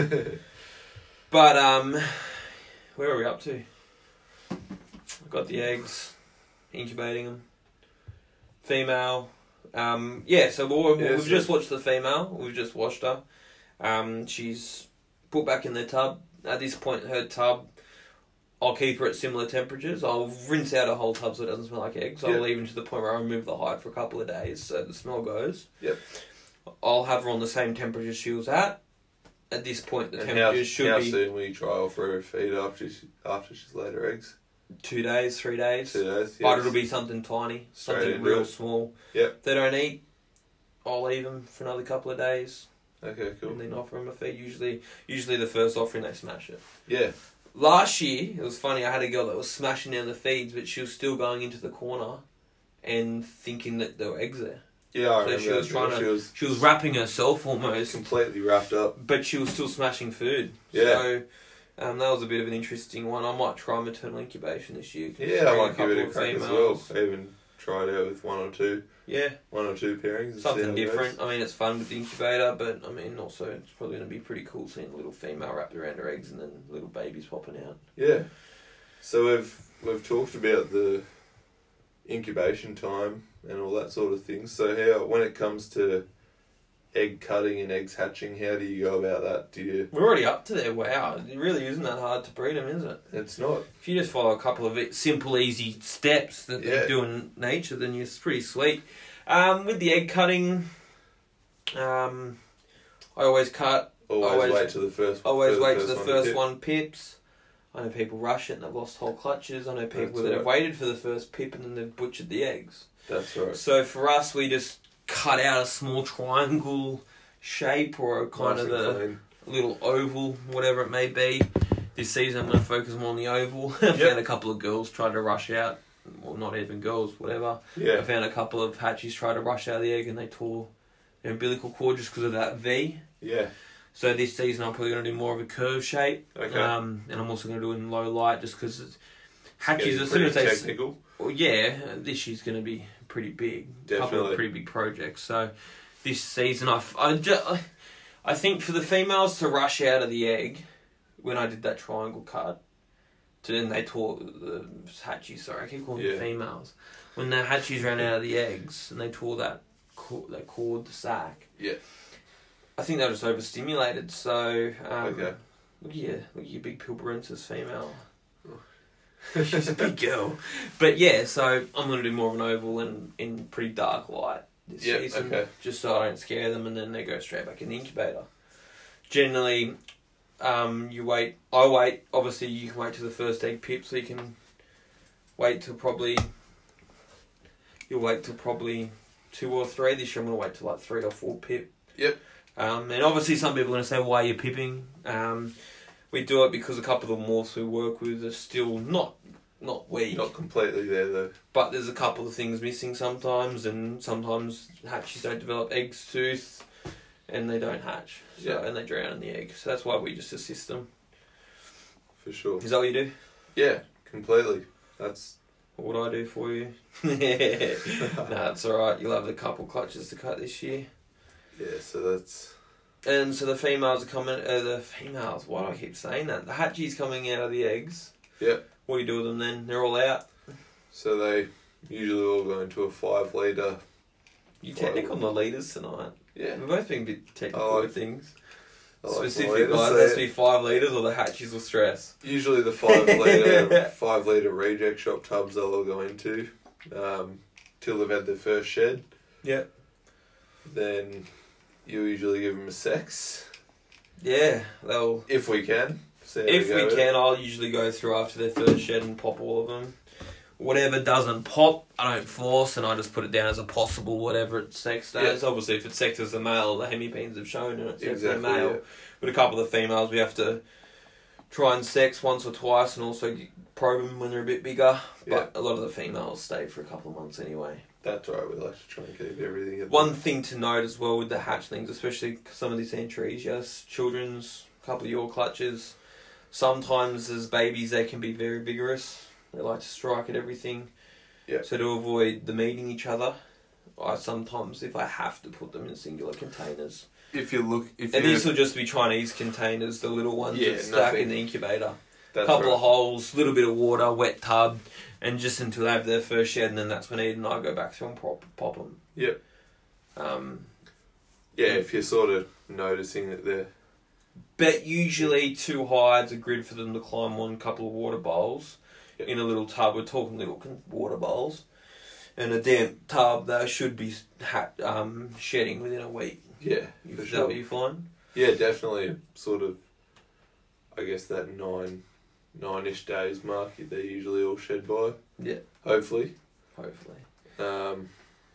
But, where are we up to? I've got the eggs, incubating them. Female. So we've just watched the female. We've just washed her. She's put back in the tub. At this point, her tub, I'll keep her at similar temperatures. I'll rinse out a whole tub so it doesn't smell like eggs. Yep. I'll leave her to the point where I remove the hide for a couple of days so the smell goes. Yep. I'll have her on the same temperature she was at. At this point, the temperature should how be... soon will you trial for her feed after she's laid her eggs? 2 days, 3 days. 2 days, But yes. it'll be something tiny, Straight something into real it. small. Yep. If they don't eat, I'll leave them for another couple of days. Okay, cool. And then offer them a feed. Usually the first offering they smash it. Yeah. Last year, it was funny, I had a girl that was smashing down the feeds, but she was still going into the corner and thinking that there were eggs there. Yeah, I So remember she was that. trying she was wrapping herself almost, completely wrapped up. but she was still smashing food. Yeah. So that was a bit of an interesting one. I might try maternal incubation this year. Yeah, I might give it a couple of crack as well. females. I even tried out with one or two pairings. And see how Something it different. goes. I mean, it's fun with the incubator, but I mean, also it's probably going to be pretty cool seeing a little female wrapped around her eggs and then little babies popping out. Yeah. So we've talked about the incubation time and all that sort of thing. So how, when it comes to egg cutting and eggs hatching, how do you go about that? Do you? We're already up to there. Wow, it really isn't that hard to breed them, is it? It's not. If you just follow a couple of simple, easy steps that they do in nature, then it's pretty sweet. With the egg cutting, I always cut. Always wait to the first. Always wait to the first one pips. I know people rush it and they've lost whole clutches. I know people that have waited for the first pip and then they've butchered the eggs. That's right. So for us, we just cut out a small triangle shape or kind of a little oval, whatever it may be. This season I'm going to focus more on the oval. I found a couple of girls trying to rush out, well, not even girls, whatever. Yeah. I found a couple of hatchies try to rush out of the egg and they tore their umbilical cord just because of that V. Yeah. So this season I'm probably going to do more of a curve shape. Okay. And I'm also going to do it in low light just because hatchies, as soon pretty as they... technical. Well, yeah, this year's going to be pretty big. Definitely. A couple of pretty big projects. So this season I think for the females to rush out of the egg, when I did that triangle cut, then they tore the hatchies, sorry, I keep calling them females. When the hatchies ran out of the eggs and they tore that cord, the sac. Yeah. I think they were just overstimulated, so... Okay. Look at your big Pilbarensis female. She's a big girl. But yeah, so I'm going to do more of an oval and in pretty dark light this season. Just so I don't scare them and then they go straight back in the incubator. Generally, I wait. Obviously, you can wait till the first egg pip, so you can wait till probably... You'll wait till probably 2 or 3. This year I'm going to wait till like 3 or 4 pip. Yep. And obviously some people are going to say, why are you pipping? We do it because a couple of the morphs we work with are still not weak. Not completely there though. But there's a couple of things missing sometimes, and sometimes hatchies don't develop eggs tooth and they don't hatch. And they drown in the egg. So that's why we just assist them. For sure. Is that what you do? Yeah, completely. That's... What would I do for you? Nah, it's alright. You'll have a couple clutches to cut this year. Yeah, so that's... And so the females are coming... why do I keep saying that? The hatchies coming out of the eggs. Yep. What do you do with them then? They're all out. So they usually all go into a 5 litre... You technical on the litres tonight. Yeah. We've both been a bit technical with things. Specific litres, guys, so has to be 5 litres or the hatchies will stress. Usually the 5 litre reject shop tubs they'll all go into till they've had their first shed. Yeah. Then you usually give them a sex. Yeah, they'll... If we can. If we can, I'll usually go through after their first shed and pop all of them. Whatever doesn't pop, I don't force, and I just put it down as a possible whatever it's sexed as. Yeah. Obviously, if it's sexed as a male, the hemipenes have shown, and it's sexed as a male. Yeah. But a couple of the females, we have to try and sex once or twice, and also probe them when they're a bit bigger. But a lot of the females stay for a couple of months anyway. That's right, we like to try and keep everything at One thing to note as well with the hatchlings, especially some of these Anthresias, children's, a couple of your clutches, sometimes as babies they can be very vigorous. They like to strike at everything. Yeah. So to avoid them eating each other, I sometimes, if I have to put them in singular containers. These will just be Chinese containers, the little ones that stack in the incubator. That's couple of holes, little bit of water, wet tub, and just until they have their first shed, and then that's when Eden and I go back through and pop them. Yep. If you're sort of noticing that they're... Bet usually too high, it's a grid for them to climb on, a couple of water bowls. In a little tub, we're talking little water bowls, and a damp tub that should be shedding within a week. Yeah, is that what you find? Yeah, definitely. Sort of, I guess that 9-ish days mark, they're usually all shed by. Yeah. Hopefully. And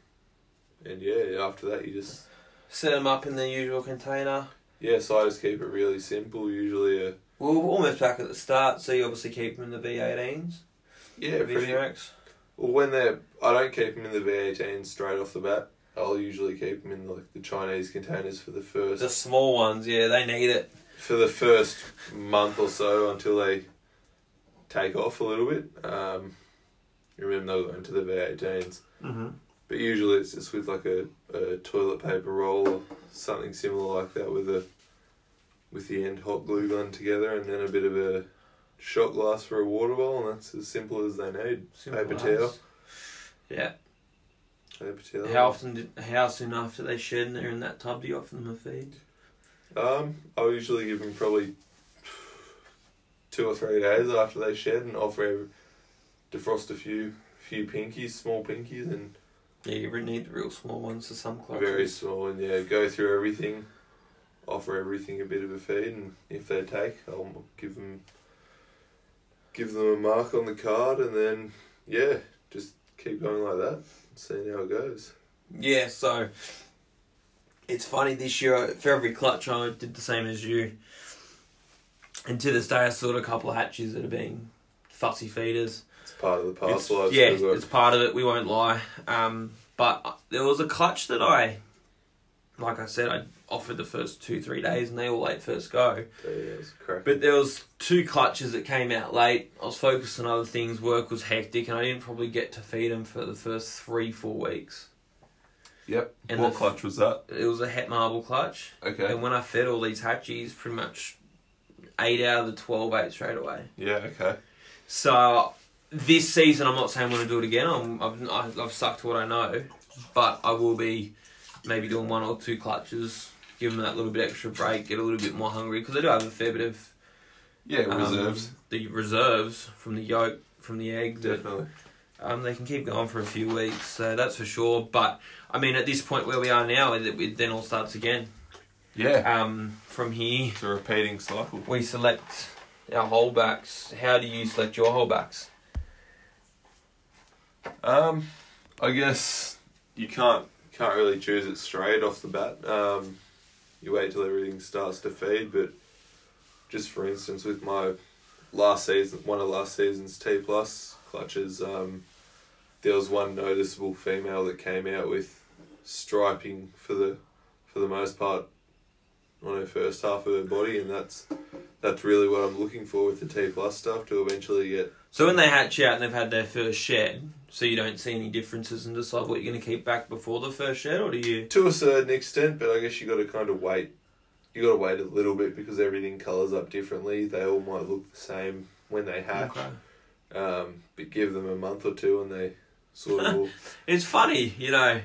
after that you just set them up in the usual container. Yeah, so I just keep it really simple. Usually Well, we're almost back at the start, so you obviously keep them in the V18s? Yeah, pretty much. Well, I don't keep them in the V18s straight off the bat. I'll usually keep them in the Chinese containers for the first... The small ones, yeah, they need it. For the first month or so until they take off a little bit. Remember they'll go into the V18s. Mm-hmm. But usually it's just with a toilet paper roll or something similar like that with the end hot glue gun together, and then a bit of a shot glass for a water bowl, and that's as simple as they need. Paper towel. Yeah. Particularly. How soon after they shed and they're in that tub do you offer them a feed? I'll usually give them probably 2 or 3 days after they shed and defrost a few pinkies, small pinkies, and Yeah, you really need the real small ones for some clutches. very small, and yeah, go through everything, offer everything a bit of a feed, and if they take, I'll give them a mark on the card, and then yeah, just keep going like that, seeing how it goes. Yeah, so it's funny this year for every clutch I did the same as you. And to this day I still got a couple of hatches that are being fussy feeders. It's part of the parcel. Yeah, it's part of it, we won't lie. But there was a clutch that like I said, I offered the first 2-3 days and they all ate first go. Yeah, it's correct. But there was 2 clutches that came out late. I was focused on other things, work was hectic, and I didn't probably get to feed them for the first 3-4 weeks. Yep. And what clutch was that? It was a het marble clutch. Okay. And when I fed all these hatchies, pretty much 8 out of the 12 ate straight away. Yeah, okay. So this season, I'm not saying I'm going to do it again. I've stuck to what I know, but I will be maybe doing 1 or 2 clutches, give them that little bit extra break, get a little bit more hungry, because they do have a fair bit of reserves. The reserves from the yolk, from the egg. Definitely. They can keep going for a few weeks, so that's for sure. But I mean, at this point where we are now, it then all starts again. Yeah. From here, It's a repeating cycle. we select our holdbacks. How do you select your holdbacks? I guess you can't really choose it straight off the bat. You wait till everything starts to feed, but just for instance, with my one of last season's T Plus clutches, there was one noticeable female that came out with striping for the most part on her first half of her body, and that's really what I'm looking for with the T Plus stuff, to eventually get. So when they hatch out and they've had their first shed, so you don't see any differences and decide what you're going to keep back before the first shed, or do you? To a certain extent, but I guess you got to kind of wait. You got to wait a little bit because everything colours up differently. They all might look the same when they hatch. Okay. But give them a month or two and they sort of will. It's funny, you know.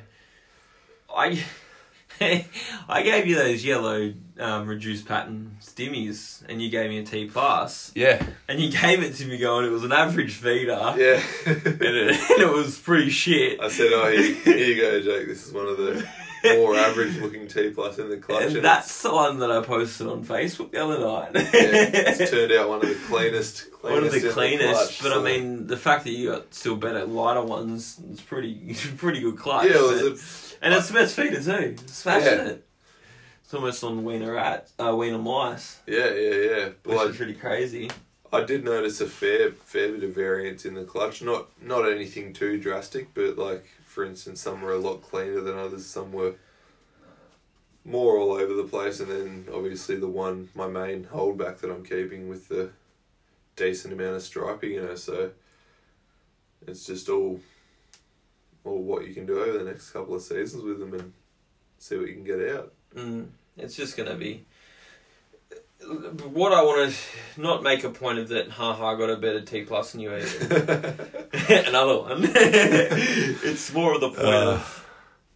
I gave you those yellow reduced pattern stimmies, and you gave me a T plus. Yeah. And you gave it to me going, it was an average feeder. Yeah. and it was pretty shit. I said, here you go, Jake. This is one of the more average looking T plus in the clutch. And that's the one that I posted on Facebook the other night. It's turned out one of the cleanest. One of the cleanest, clutch, but so. I mean, the fact that you got still better, lighter ones, it's pretty good clutch. Yeah, and it's the best feeder too. Smashing it. It's almost on Wiener mice. Yeah. Which is pretty crazy. I did notice a fair bit of variance in the clutch. Not anything too drastic, but like for instance, some were a lot cleaner than others. Some were more all over the place, and then obviously my main holdback that I'm keeping with the decent amount of striping, you know. So it's just all what you can do over the next couple of seasons with them and see what you can get out. It's just going to be... What I want to not make a point of that, I got a better T plus than you either. Another one. It's more of the point of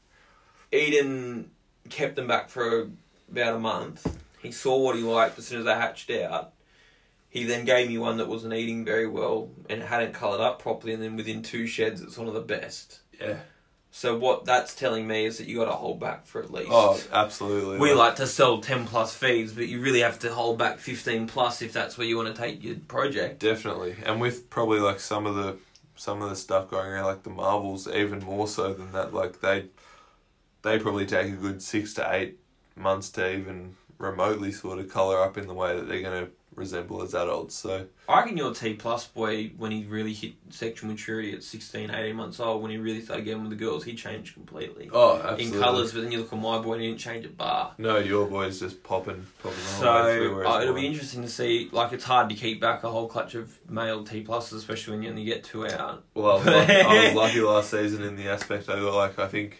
Eden kept them back for about a month. He saw what he liked as soon as they hatched out. He then gave me one that wasn't eating very well and it hadn't coloured up properly, and then within 2 sheds it's one of the best. Yeah. So what that's telling me is that you got to hold back for at least. Oh, absolutely. We like to sell 10 plus feeds, but you really have to hold back 15 plus if that's where you want to take your project. Definitely, and with probably like some of the stuff going around, like the marbles, even more so than that. Like they probably take a good 6 to 8 months to even remotely sort of colour up in the way that they're going to resemble as adults. So I reckon your T plus boy, when he really hit sexual maturity at 16, 18 months old, when he really started getting with the girls, he changed completely. Oh, absolutely. In colours, but then you look at my boy and he didn't change a bar. No, your boy's just popping the whole so way through. It'll be interesting to see. Like, it's hard to keep back a whole clutch of male T pluses, especially when you only get 2 out. Well, I was lucky last season in the aspect I got like, I think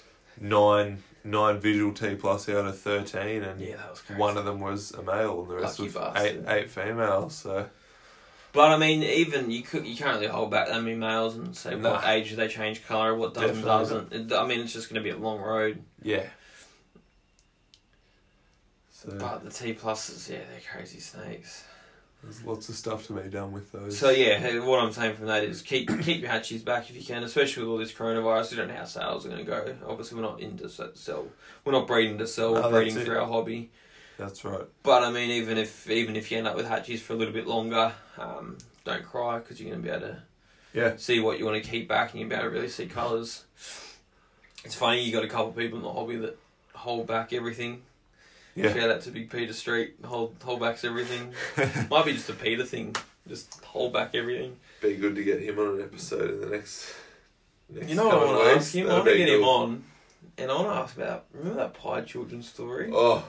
9 visual T plus out of 13, and yeah, that was crazy. one of them was a male and the rest Lucky was bastard. 8 females. So But I mean, even you can't really hold back that many males and say what age do they change colour, what does and doesn't. I mean, it's just going to be a long road. Yeah. So, but the T pluses, yeah, they're crazy snakes. There's lots of stuff to be done with those. So yeah, what I'm saying from that is keep your hatchies back if you can, especially with all this coronavirus. We don't know how sales are going to go. Obviously, we're not into sell. We're not breeding to sell. We're breeding for our hobby. That's right. But I mean, even if you end up with hatchies for a little bit longer, don't cry because you're going to be able to see what you want to keep back and you'll be able to really see colours. It's funny, you got a couple of people in the hobby that hold back everything. Yeah. Shout out to Big Peter Street, hold backs everything. Might be just a Peter thing, just hold back everything. Be good to get him on an episode in the next you know what I want to ask him? I want to get him on, and I want to ask about, remember that Pied Children story? Oh,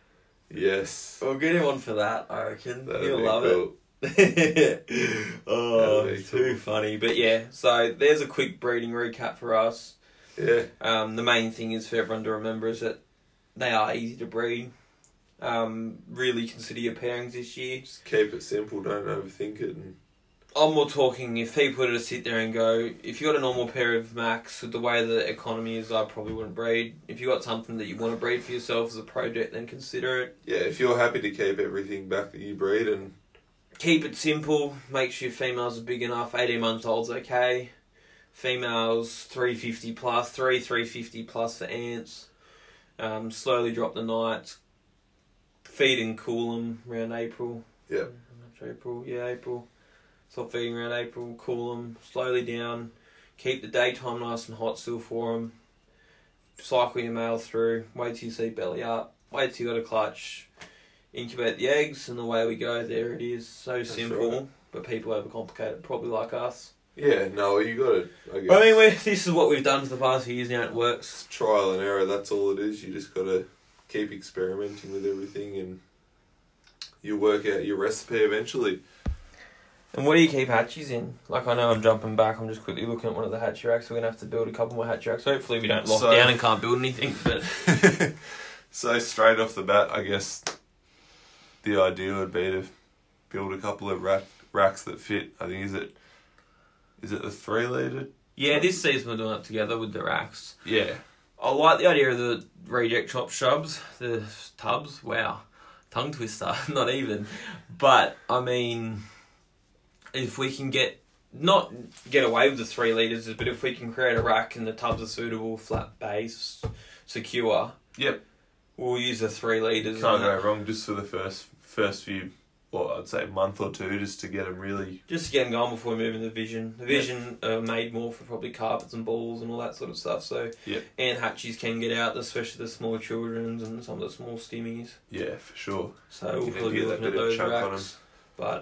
yes. We'll get him on for that, I reckon. He'll love it. Oh, too funny. But yeah, so there's a quick breeding recap for us. Yeah. The main thing is for everyone to remember is that they are easy to breed. Really consider your pairings this year. Just keep it simple, don't overthink it. And I'm more talking if people were to sit there and go, if you got a normal pair of Macs, with the way the economy is, I probably wouldn't breed. If you got something that you want to breed for yourself as a project, then consider it. Yeah, if you're happy to keep everything back that you breed and keep it simple, make sure females are big enough, 18 months old's okay. Females 350 plus, 350 plus for ants. Slowly drop the nights. Feed and cool them around April. Yeah. April. Stop feeding around April, cool them, slowly down. Keep the daytime nice and hot still for them. Cycle your male through. Wait till you see belly up. Wait till you got a clutch. Incubate the eggs, and away we go. There it is. So that's simple, right. But people overcomplicate it, probably like us. Yeah, no, you got to, I guess. I mean, this is what we've done for the past few years now. It works. Trial and error, that's all it is. You just got to keep experimenting with everything and you work out your recipe eventually. And what do you keep hatchies in? Like, I know I'm jumping back. I'm just quickly looking at one of the hatchy racks. We're going to have to build a couple more hatchy racks. Hopefully we don't lock down and can't build anything. But so straight off the bat, I guess the idea would be to build a couple of racks that fit. I think, is it the 3 litre? Yeah, this season we're doing it together with the racks. Yeah. I like the idea of the reject chop shrubs, the tubs. Wow. Tongue twister. Not even. But, I mean, if we can not get away with the 3 litres, but if we can create a rack and the tubs are suitable, flat base, secure. Yep. We'll use the 3 litres. Can't go wrong just for the first few, I'd say a month or two, just to get them really... Just to get them going before we move into the Vision. The Vision are made more for probably carpets and balls and all that sort of stuff, so... Yep. And hatchies can get out, especially the small children's and some of the small stimmies. Yeah, for sure. So we'll probably be looking at those racks. But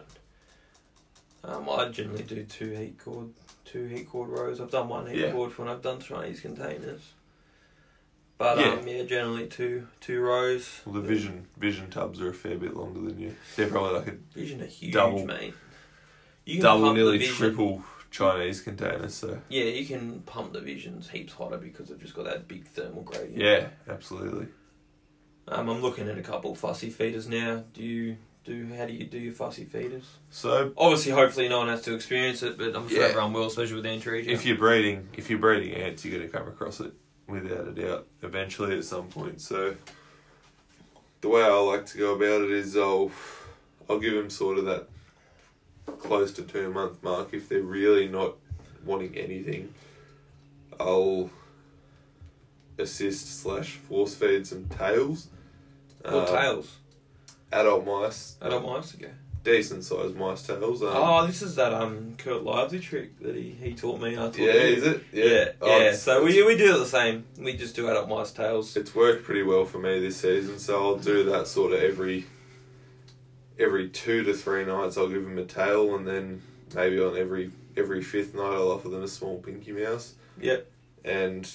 I generally do two heat cord rows. I've done one heat cord when I've done Chinese containers. But generally two rows. Well, the Vision tubs are a fair bit longer than you. They're probably like a Vision are huge, mate. You can nearly triple Chinese containers. So yeah, you can pump the Visions heaps hotter because they've just got that big thermal gradient. Yeah, absolutely. I'm looking at a couple of fussy feeders now. How do you do your fussy feeders? So obviously, hopefully, no one has to experience it, but I'm sure everyone will, especially with Antaresia. If you're breeding ants, you're going to come across it without a doubt eventually at some point. So the way I like to go about it is I'll give them sort of that close to 2 month mark. If they're really not wanting anything, I'll assist / force feed some tails. What tails? Adult mice. Adult mice, okay. Decent sized mice tails. This is that Kurt Lively trick that he taught me. Is it? Yeah. So we do the same. We just do adult mice tails. It's worked pretty well for me this season, so I'll do that sort of every 2 to 3 nights. I'll give them a tail, and then maybe on every 5th night I'll offer them a small pinky mouse. Yep. And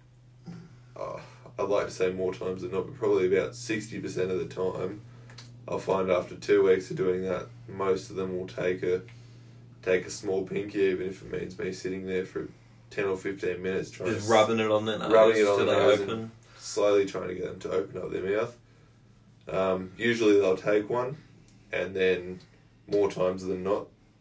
I'd like to say more times than not, but probably about 60% of the time, I'll find after 2 weeks of doing that, most of them will take a small pinky, even if it means me sitting there for 10 or 15 minutes just rubbing it on their nose, open, slowly trying to get them to open up their mouth. Usually they'll take one, and then more times than not,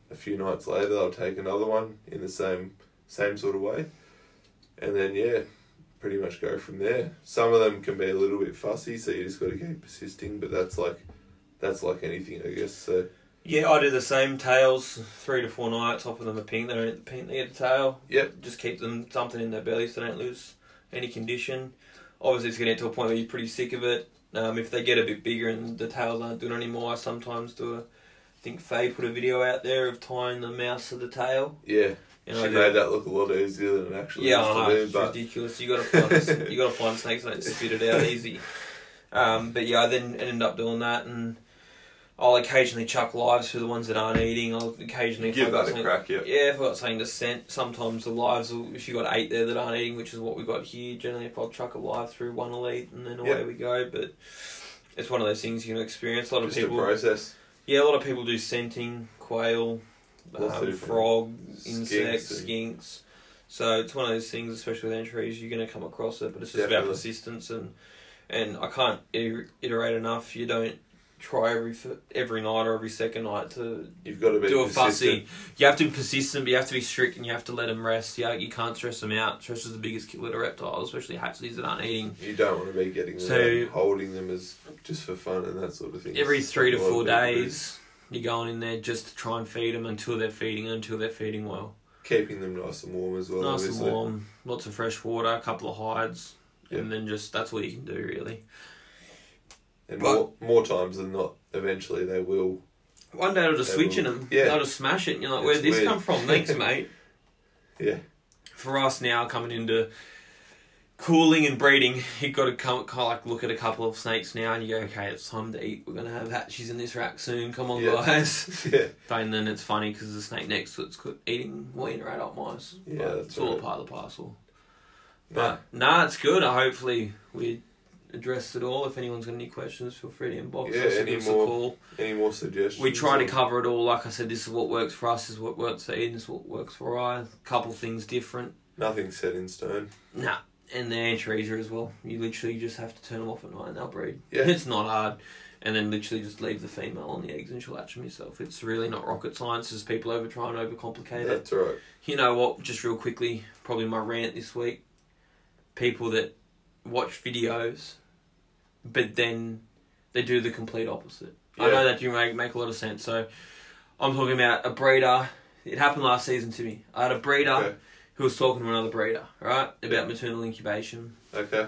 a few nights later they'll take another one in the same sort of way, and then pretty much go from there. Some of them can be a little bit fussy, so you just got to keep persisting. But that's like anything, I guess. So yeah, I do the same. Tails, 3 to 4 nights. Offer them a pink. They don't pink. They get a tail. Yep. Just keep them something in their belly so they don't lose any condition. Obviously, it's going to get to a point where you're pretty sick of it. If they get a bit bigger and the tails aren't doing it anymore, I sometimes do I think Faye put a video out there of tying the mouse to the tail. Yeah. You know, she made that look a lot easier than it actually yeah, is I know, to do, it's but ridiculous. You got to find snakes that don't spit it out easy. But yeah, I then end up doing that, and I'll occasionally chuck lives for the ones that aren't eating. I'll occasionally give that a crack. Yeah. Yeah, if I've got something to scent, sometimes the lives will, if you got 8 there that aren't eating, which is what we got here. Generally, if I'll chuck a live through, one will eat, and then away we go. But it's one of those things you're gonna experience. A lot of Just people a process. Yeah, a lot of people do scenting, quail, frog, insects, skinks. So it's one of those things, especially with entries, you're going to come across it, but it's just about persistence, and I can't iterate enough. You don't try every night or every second night to You've got to be do a persistent. fussy. You have to be persistent, but you have to be strict, and you have to let them rest. Yeah, you can't stress them out. Stress is the biggest killer to reptiles, especially hatchies that aren't eating. You don't want to be getting them and holding them as just for fun and that sort of thing. Every 3 to 4 days, you're going in there just to try and feed them until they're feeding well. Keeping them nice and warm as well. Nice obviously. and warm, lots of fresh water, a couple of hides, and then just that's all you can do really. And more times than not, eventually they will. One day they'll just switch in them. Yeah. They'll just smash it, and you're like, where'd this come from? Thanks, mate. Yeah. For us now, coming into cooling and breeding, you've got to kind of like look at a couple of snakes now, and you go, okay, it's time to eat. We're going to have hatchies in this rack soon. Come on, guys. Yeah. And then it's funny because the snake next to it's eating wiener adult mice. Yeah, that's it's all a part of the parcel. But it's good. Hopefully we addressed it all. If anyone's got any questions, feel free to inbox us and give us a call. Any more suggestions? We try to cover it all. Like I said, this is what works for us, this is what works for Eden, this is what works for I. A couple things different. Nothing set in stone. Nah. And the entries are as well. You literally just have to turn them off at night and they'll breed. Yeah. It's not hard. And then literally just leave the female on the eggs and she'll hatch them herself. It's really not rocket science as people try and overcomplicate it. That's right. You know what, just real quickly, probably my rant this week. People that watch videos, but then they do the complete opposite. Yeah. I know that you make a lot of sense. So I'm talking about a breeder. It happened last season to me. I had a breeder who was talking to another breeder, right, about maternal incubation. Okay.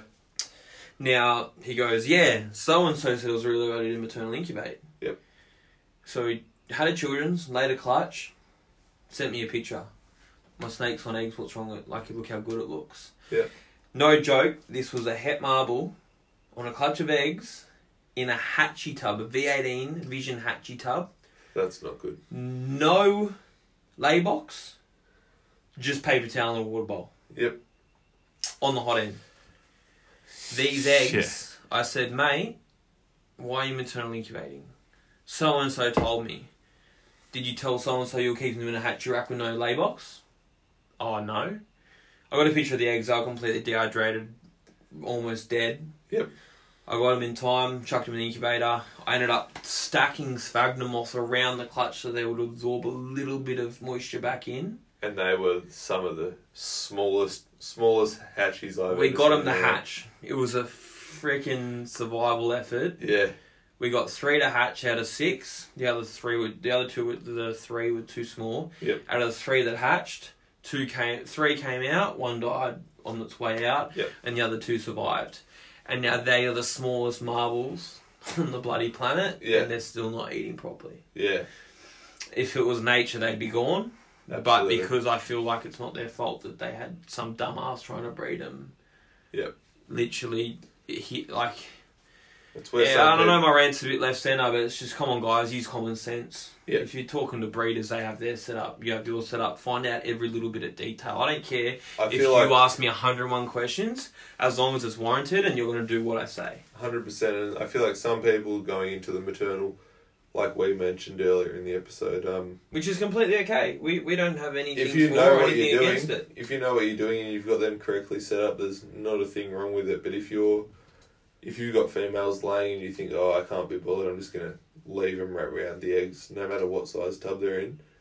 Now, he goes, yeah, so-and-so said it was really early to maternal incubate. Yep. So he had a children's, laid a clutch, sent me a picture. My snake's on eggs, what's wrong with it? Like, look how good it looks. Yeah. No joke, this was a het marble on a clutch of eggs in a hatchie tub, a V18 Vision hatchie tub. That's not good. No lay box, just paper towel and a water bowl. Yep. On the hot end. These eggs, I said, mate, why are you maternal incubating? So-and-so told me. Did you tell so-and-so you're keeping them in a hatchery rack with no lay box? Oh, no. I got a picture of the eggs. They were completely dehydrated, almost dead. Yep. I got them in time, chucked them in the incubator. I ended up stacking sphagnum moss around the clutch so they would absorb a little bit of moisture back in. And they were some of the smallest hatchies I've ever seen. We got them to hatch. It was a freaking survival effort. Yeah. We got 3 to hatch out of 6. The other 3 were too small. Yep. Out of the 3 that hatched, 3 came out. 1 died on its way out. Yep. And the other 2 survived. And now they are the smallest marbles on the bloody planet. Yeah. And they're still not eating properly. Yeah. If it was nature, they'd be gone. Absolutely. But because I feel like it's not their fault that they had some dumbass trying to breed them. Yep. Literally, That's where I don't know, my rant's a bit left centre, but it's just, come on guys, use common sense. Yep. If you're talking to breeders, they have their setup, you have yours set up, find out every little bit of detail. I don't care if you ask me 101 questions, as long as it's warranted and you're going to do what I say. 100%, and I feel like some people going into the maternal, like we mentioned earlier in the episode, which is completely okay. We don't have anything if you know or what anything you're doing, against it. If you know what you're doing and you've got them correctly set up, there's not a thing wrong with it. But if you've got females laying and you think, oh, I can't be bothered, I'm just going to leave them right around the eggs, no matter what size tub they're in,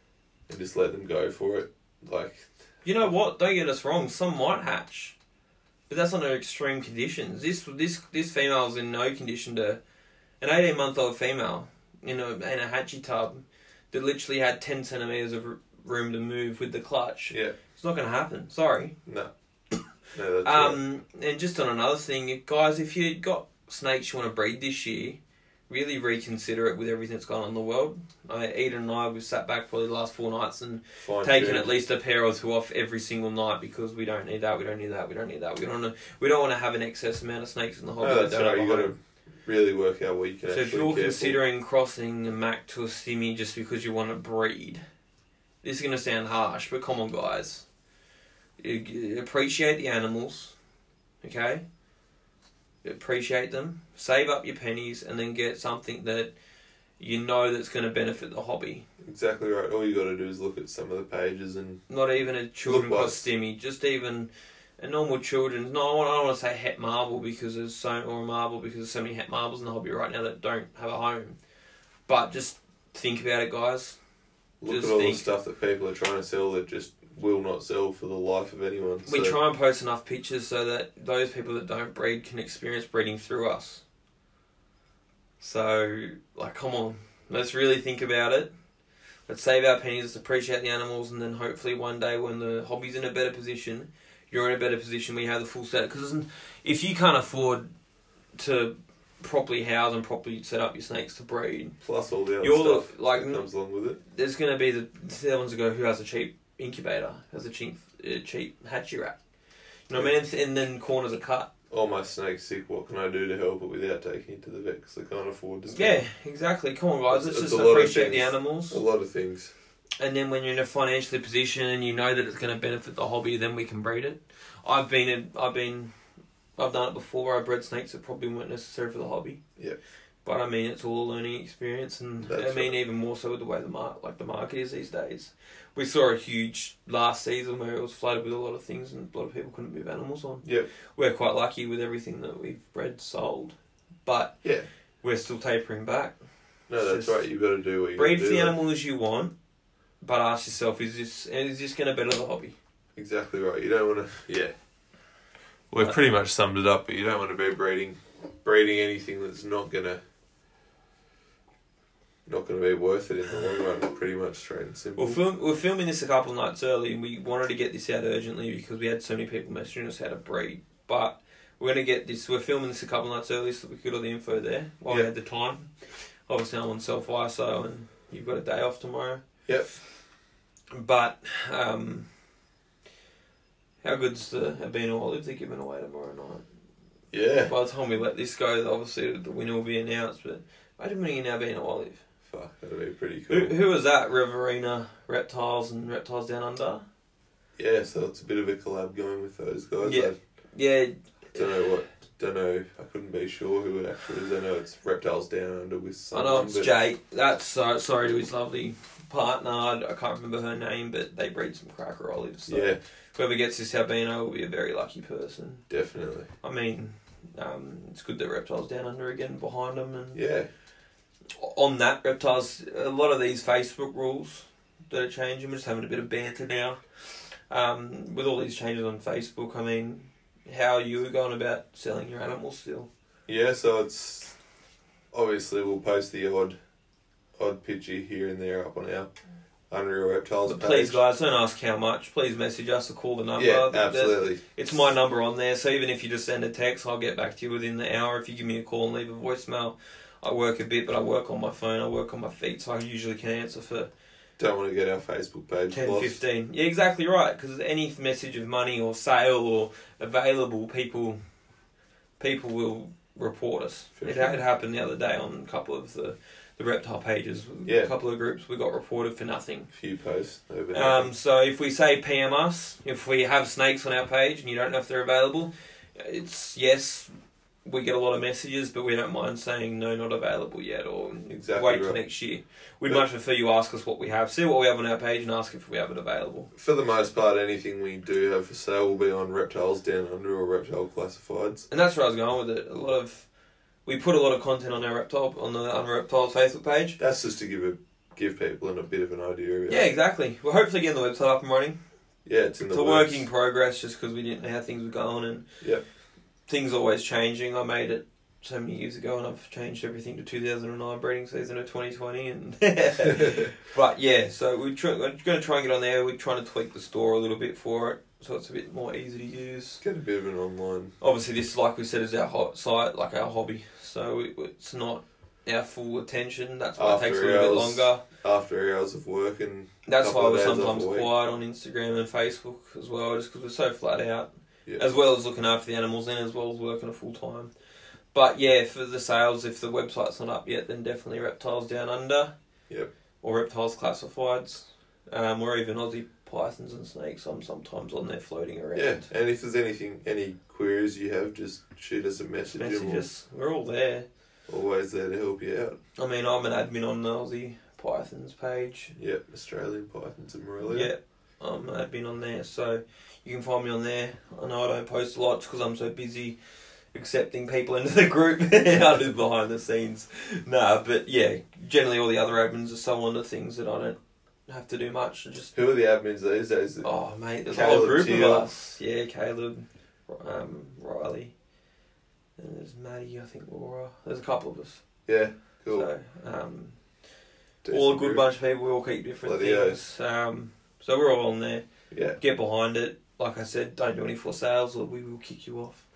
and just let them go for it. Like, you know what? Don't get us wrong. Some might hatch, but that's under extreme conditions. This female's in no condition to an 18-month-old female in a hatchie tub that literally had 10 centimeters of room to move with the clutch. Yeah, it's not going to happen. Sorry. No, that's right. And just on another thing, guys, if you got snakes you want to breed this year, really reconsider it with everything that's gone on in the world. Eden and I, we've sat back probably the last 4 nights and taken at least a pair or two off every single night because we don't need that, we don't need that, we don't need that. We don't want to have an excess amount of snakes in the hobby. No, that's right. You got to really work out what you can. So if you're considering crossing a Mac to a Stimmy just because you want to breed, this is going to sound harsh, but come on, guys. Appreciate the animals, okay? Appreciate them, save up your pennies, and then get something that you know that's going to benefit the hobby. Exactly right. All you got to do is look at some of the pages and not even a children Stimmy, just even a normal children's. No, I don't want to say het marble because there's or a marble because there's so many het marbles in the hobby right now that don't have a home. But just think about it, guys. Look at all the stuff that people are trying to sell that just will not sell for the life of anyone. We try and post enough pictures so that those people that don't breed can experience breeding through us. So, like, come on. Let's really think about it. Let's save our pennies, let's appreciate the animals, and then hopefully one day when the hobby's in a better position, you're in a better position where you have the full set. Because if you can't afford to properly house and properly set up your snakes to breed, plus all the other stuff that comes along with it, there's going to be the ones that go, who has a cheap incubator, has a cheap hatchie rack. You know what I mean? And then corners are cut. Oh, my snake's sick, what can I do to help it without taking it to the vet because I can't afford to spend. Yeah, exactly. Come on, guys. Let's just appreciate the animals. A lot of things. And then when you're in a financial position and you know that it's going to benefit the hobby, then we can breed it. I've done it before. I bred snakes that probably weren't necessary for the hobby. Yeah. But I mean, it's all a learning experience, and That's even more so with the way the market is these days. We saw a huge last season where it was flooded with a lot of things, and a lot of people couldn't move animals on. Yep. We're quite lucky with everything that we've bred sold, but yeah, we're still tapering back. No, that's right. You've got to do what you breed for the animals you want, but ask yourself: is this going to better the hobby? Exactly right. You don't want to. Yeah. We've pretty much summed it up, but you don't want to be breeding anything that's not gonna be worth it in the long run. Pretty much straight and simple. We're filming this a couple of nights early, and we wanted to get this out urgently because we had so many people messaging us how to breed. But we're going to get this. We're filming this a couple of nights early so we could get all the info there while we had the time. Obviously, I'm on self-ISO, and you've got a day off tomorrow. Yep. But how good's the albino olive they're giving away tomorrow night? Yeah. By the time we let this go, obviously the winner will be announced. But imagine winning an albino olive. Fuck, that'd be pretty cool. Who was that? Riverina Reptiles and Reptiles Down Under? Yeah, so it's a bit of a collab going with those guys. Yeah. Don't know. I couldn't be sure who it actually is. I know it's Reptiles Down Under with someone. I know it's Jake. That's sorry to his lovely partner. I can't remember her name, but they breed some cracker olives. So yeah. Whoever gets this albino will be a very lucky person. Definitely. I mean, it's good that Reptiles Down Under again behind them. And yeah. On that, Reptiles, a lot of these Facebook rules that are changing, we're just having a bit of banter now. With all these changes on Facebook, I mean, how are you going about selling your animals still? Yeah, so it's obviously we'll post the odd picture here and there up on our Unreal Reptiles page. Please, guys, don't ask how much. Please message us or call the number. Yeah, absolutely. It's my number on there, so even if you just send a text, I'll get back to you within the hour. If you give me a call and leave a voicemail, I work a bit, but I work on my phone, I work on my feet, so I usually can answer for... Don't want to get our Facebook page 10, lost. 15. Yeah, exactly right, because any message of money or sale or available, people will report us. It happened the other day on a couple of the reptile pages. Yeah. A couple of groups, we got reported for nothing. A few posts. So if we say PM us, if we have snakes on our page and you don't know if they're available, it's yes, we get a lot of messages, but we don't mind saying no, not available yet, or wait till next year. We'd much prefer you ask us what we have, see what we have on our page, and ask if we have it available. For the most part, anything we do have for sale will be on Reptiles Down Under or Reptile Classifieds. And that's where I was going with it. We put a lot of content on our on the Reptiles Facebook page. That's just to give give people a bit of an idea of it. Yeah, exactly. We're hopefully getting the website up and running. Yeah, it's in the It's a works. work in progress just because we didn't know how things were going, and things are always changing. I made it so many years ago and I've changed everything to 2009 breeding season of 2020. And but yeah, so we're going to try and get on there. We're trying to tweak the store a little bit for it so it's a bit more easy to use. Get a bit of an online. Obviously this, like we said, is our site, like our hobby. So it's not our full attention. That's why it takes a little bit longer. After hours of work and that's why we're sometimes quiet on Instagram and Facebook as well, just because we're so flat out. Yeah. As well as looking after the animals and as well as working a full time. But yeah, for the sales, if the website's not up yet, then definitely Reptiles Down Under. Yep. Or Reptiles Classifieds. Or even Aussie Pythons and Snakes. I'm sometimes on there floating around. Yeah, and if there's any queries you have, just shoot us a message. Messages. We're all there. Always there to help you out. I mean, I'm an admin on the Aussie Pythons page. Yep, Australian Pythons and Morelia. Yep, I'm an admin on there, so you can find me on there. I know I don't post a lot because I'm so busy accepting people into the group. I do behind the scenes. Nah, but yeah, generally all the other admins are so on to things that I don't have to do much. Just who are the admins these days? Oh mate, there's Caleb, a whole group Teal. of us. Yeah, Caleb, Riley, and there's Maddie. I think Laura. There's a couple of us. Yeah, cool. So all a good bunch of people. We all keep different things. So we're all on there. Yeah. Get behind it. Like I said, don't do any for sales or we will kick you off.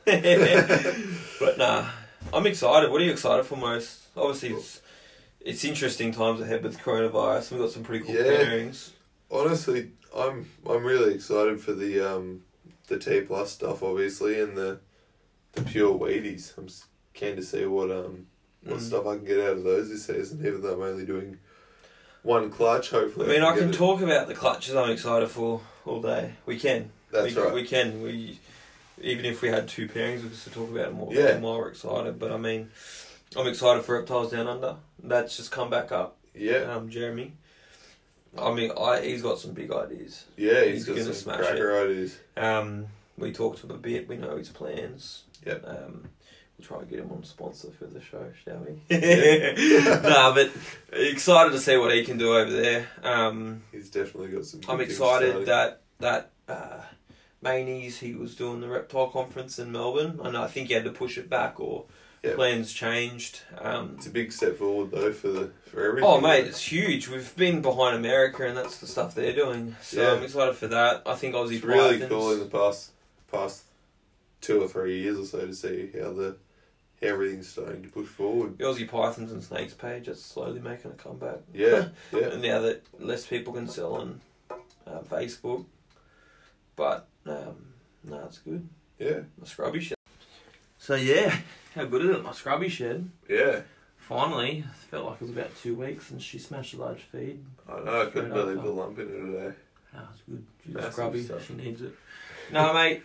But nah, I'm excited. What are you excited for most? Obviously, it's interesting times ahead with coronavirus. We've got some pretty cool pairings. Honestly, I'm really excited for the T plus stuff, obviously, and the pure Wheaties. I'm keen to see what stuff I can get out of those this season, even though I'm only doing one clutch. Hopefully, I mean, I can talk about the clutches I'm excited for all day. We can. That's right. We can. Even if we had two pairings, we could still talk about it more. Yeah. While we're excited. But I mean, I'm excited for Reptiles Down Under. That's just come back up. Yeah. Jeremy. I mean, he's got some big ideas. Yeah, he's got gonna some cracker ideas. We talked to him a bit. We know his plans. Yep. We'll try and get him on sponsor for the show, shall we? Nah, but excited to see what he can do over there. He's definitely got some. I'm excited that Maynies, he was doing the reptile conference in Melbourne, and I think he had to push it back or plans changed. It's a big step forward though for everything. Oh mate, it's huge. We've been behind America, and that's the stuff they're doing. So I'm excited for that. I think Aussie it's really Pythons, cool in the past 2 or 3 years or so to see how everything's starting to push forward. The Aussie Pythons and Snakes page is slowly making a comeback. Yeah. And now that less people can sell on Facebook, but no, it's good. Yeah. My scrubby shed. So yeah, how good is it? My scrubby shed. Yeah. Finally, it felt like it was about 2 weeks since she smashed a large feed. I know, I couldn't believe the lump in it today. No, it's good. She's Massive scrubby, stuff. she needs it. No, mate,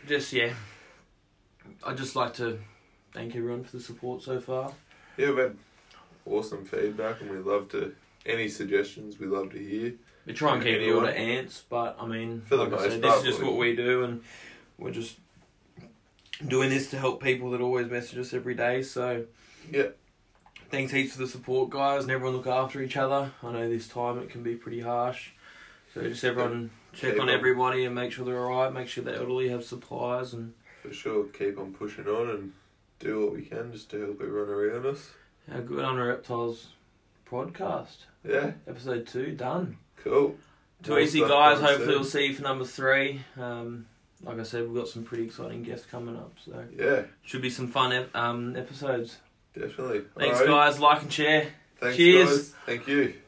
I'd just like to thank everyone for the support so far. Yeah, we've had awesome feedback, and we love to. Any suggestions, we love to hear. We try and keep the order ants, but I mean, For the like I most said, part, this is just what we do, and we're just doing this to help people that always message us every day. So, yeah, thanks heaps for the support, guys, and everyone look after each other. I know this time it can be pretty harsh, so just everyone check on everybody and make sure they're alright. Make sure the elderly have supplies, and for sure, keep on pushing on and do what we can just to help everyone around us. How good on a Reptiles podcast. Yeah, episode 2 done. Cool. Too easy, guys. Hopefully we'll see you for number 3. Like I said, we've got some pretty exciting guests coming up, so yeah, should be some fun episodes. Definitely. Thanks, guys. Like and share. Thanks, Cheers. guys. Thank you.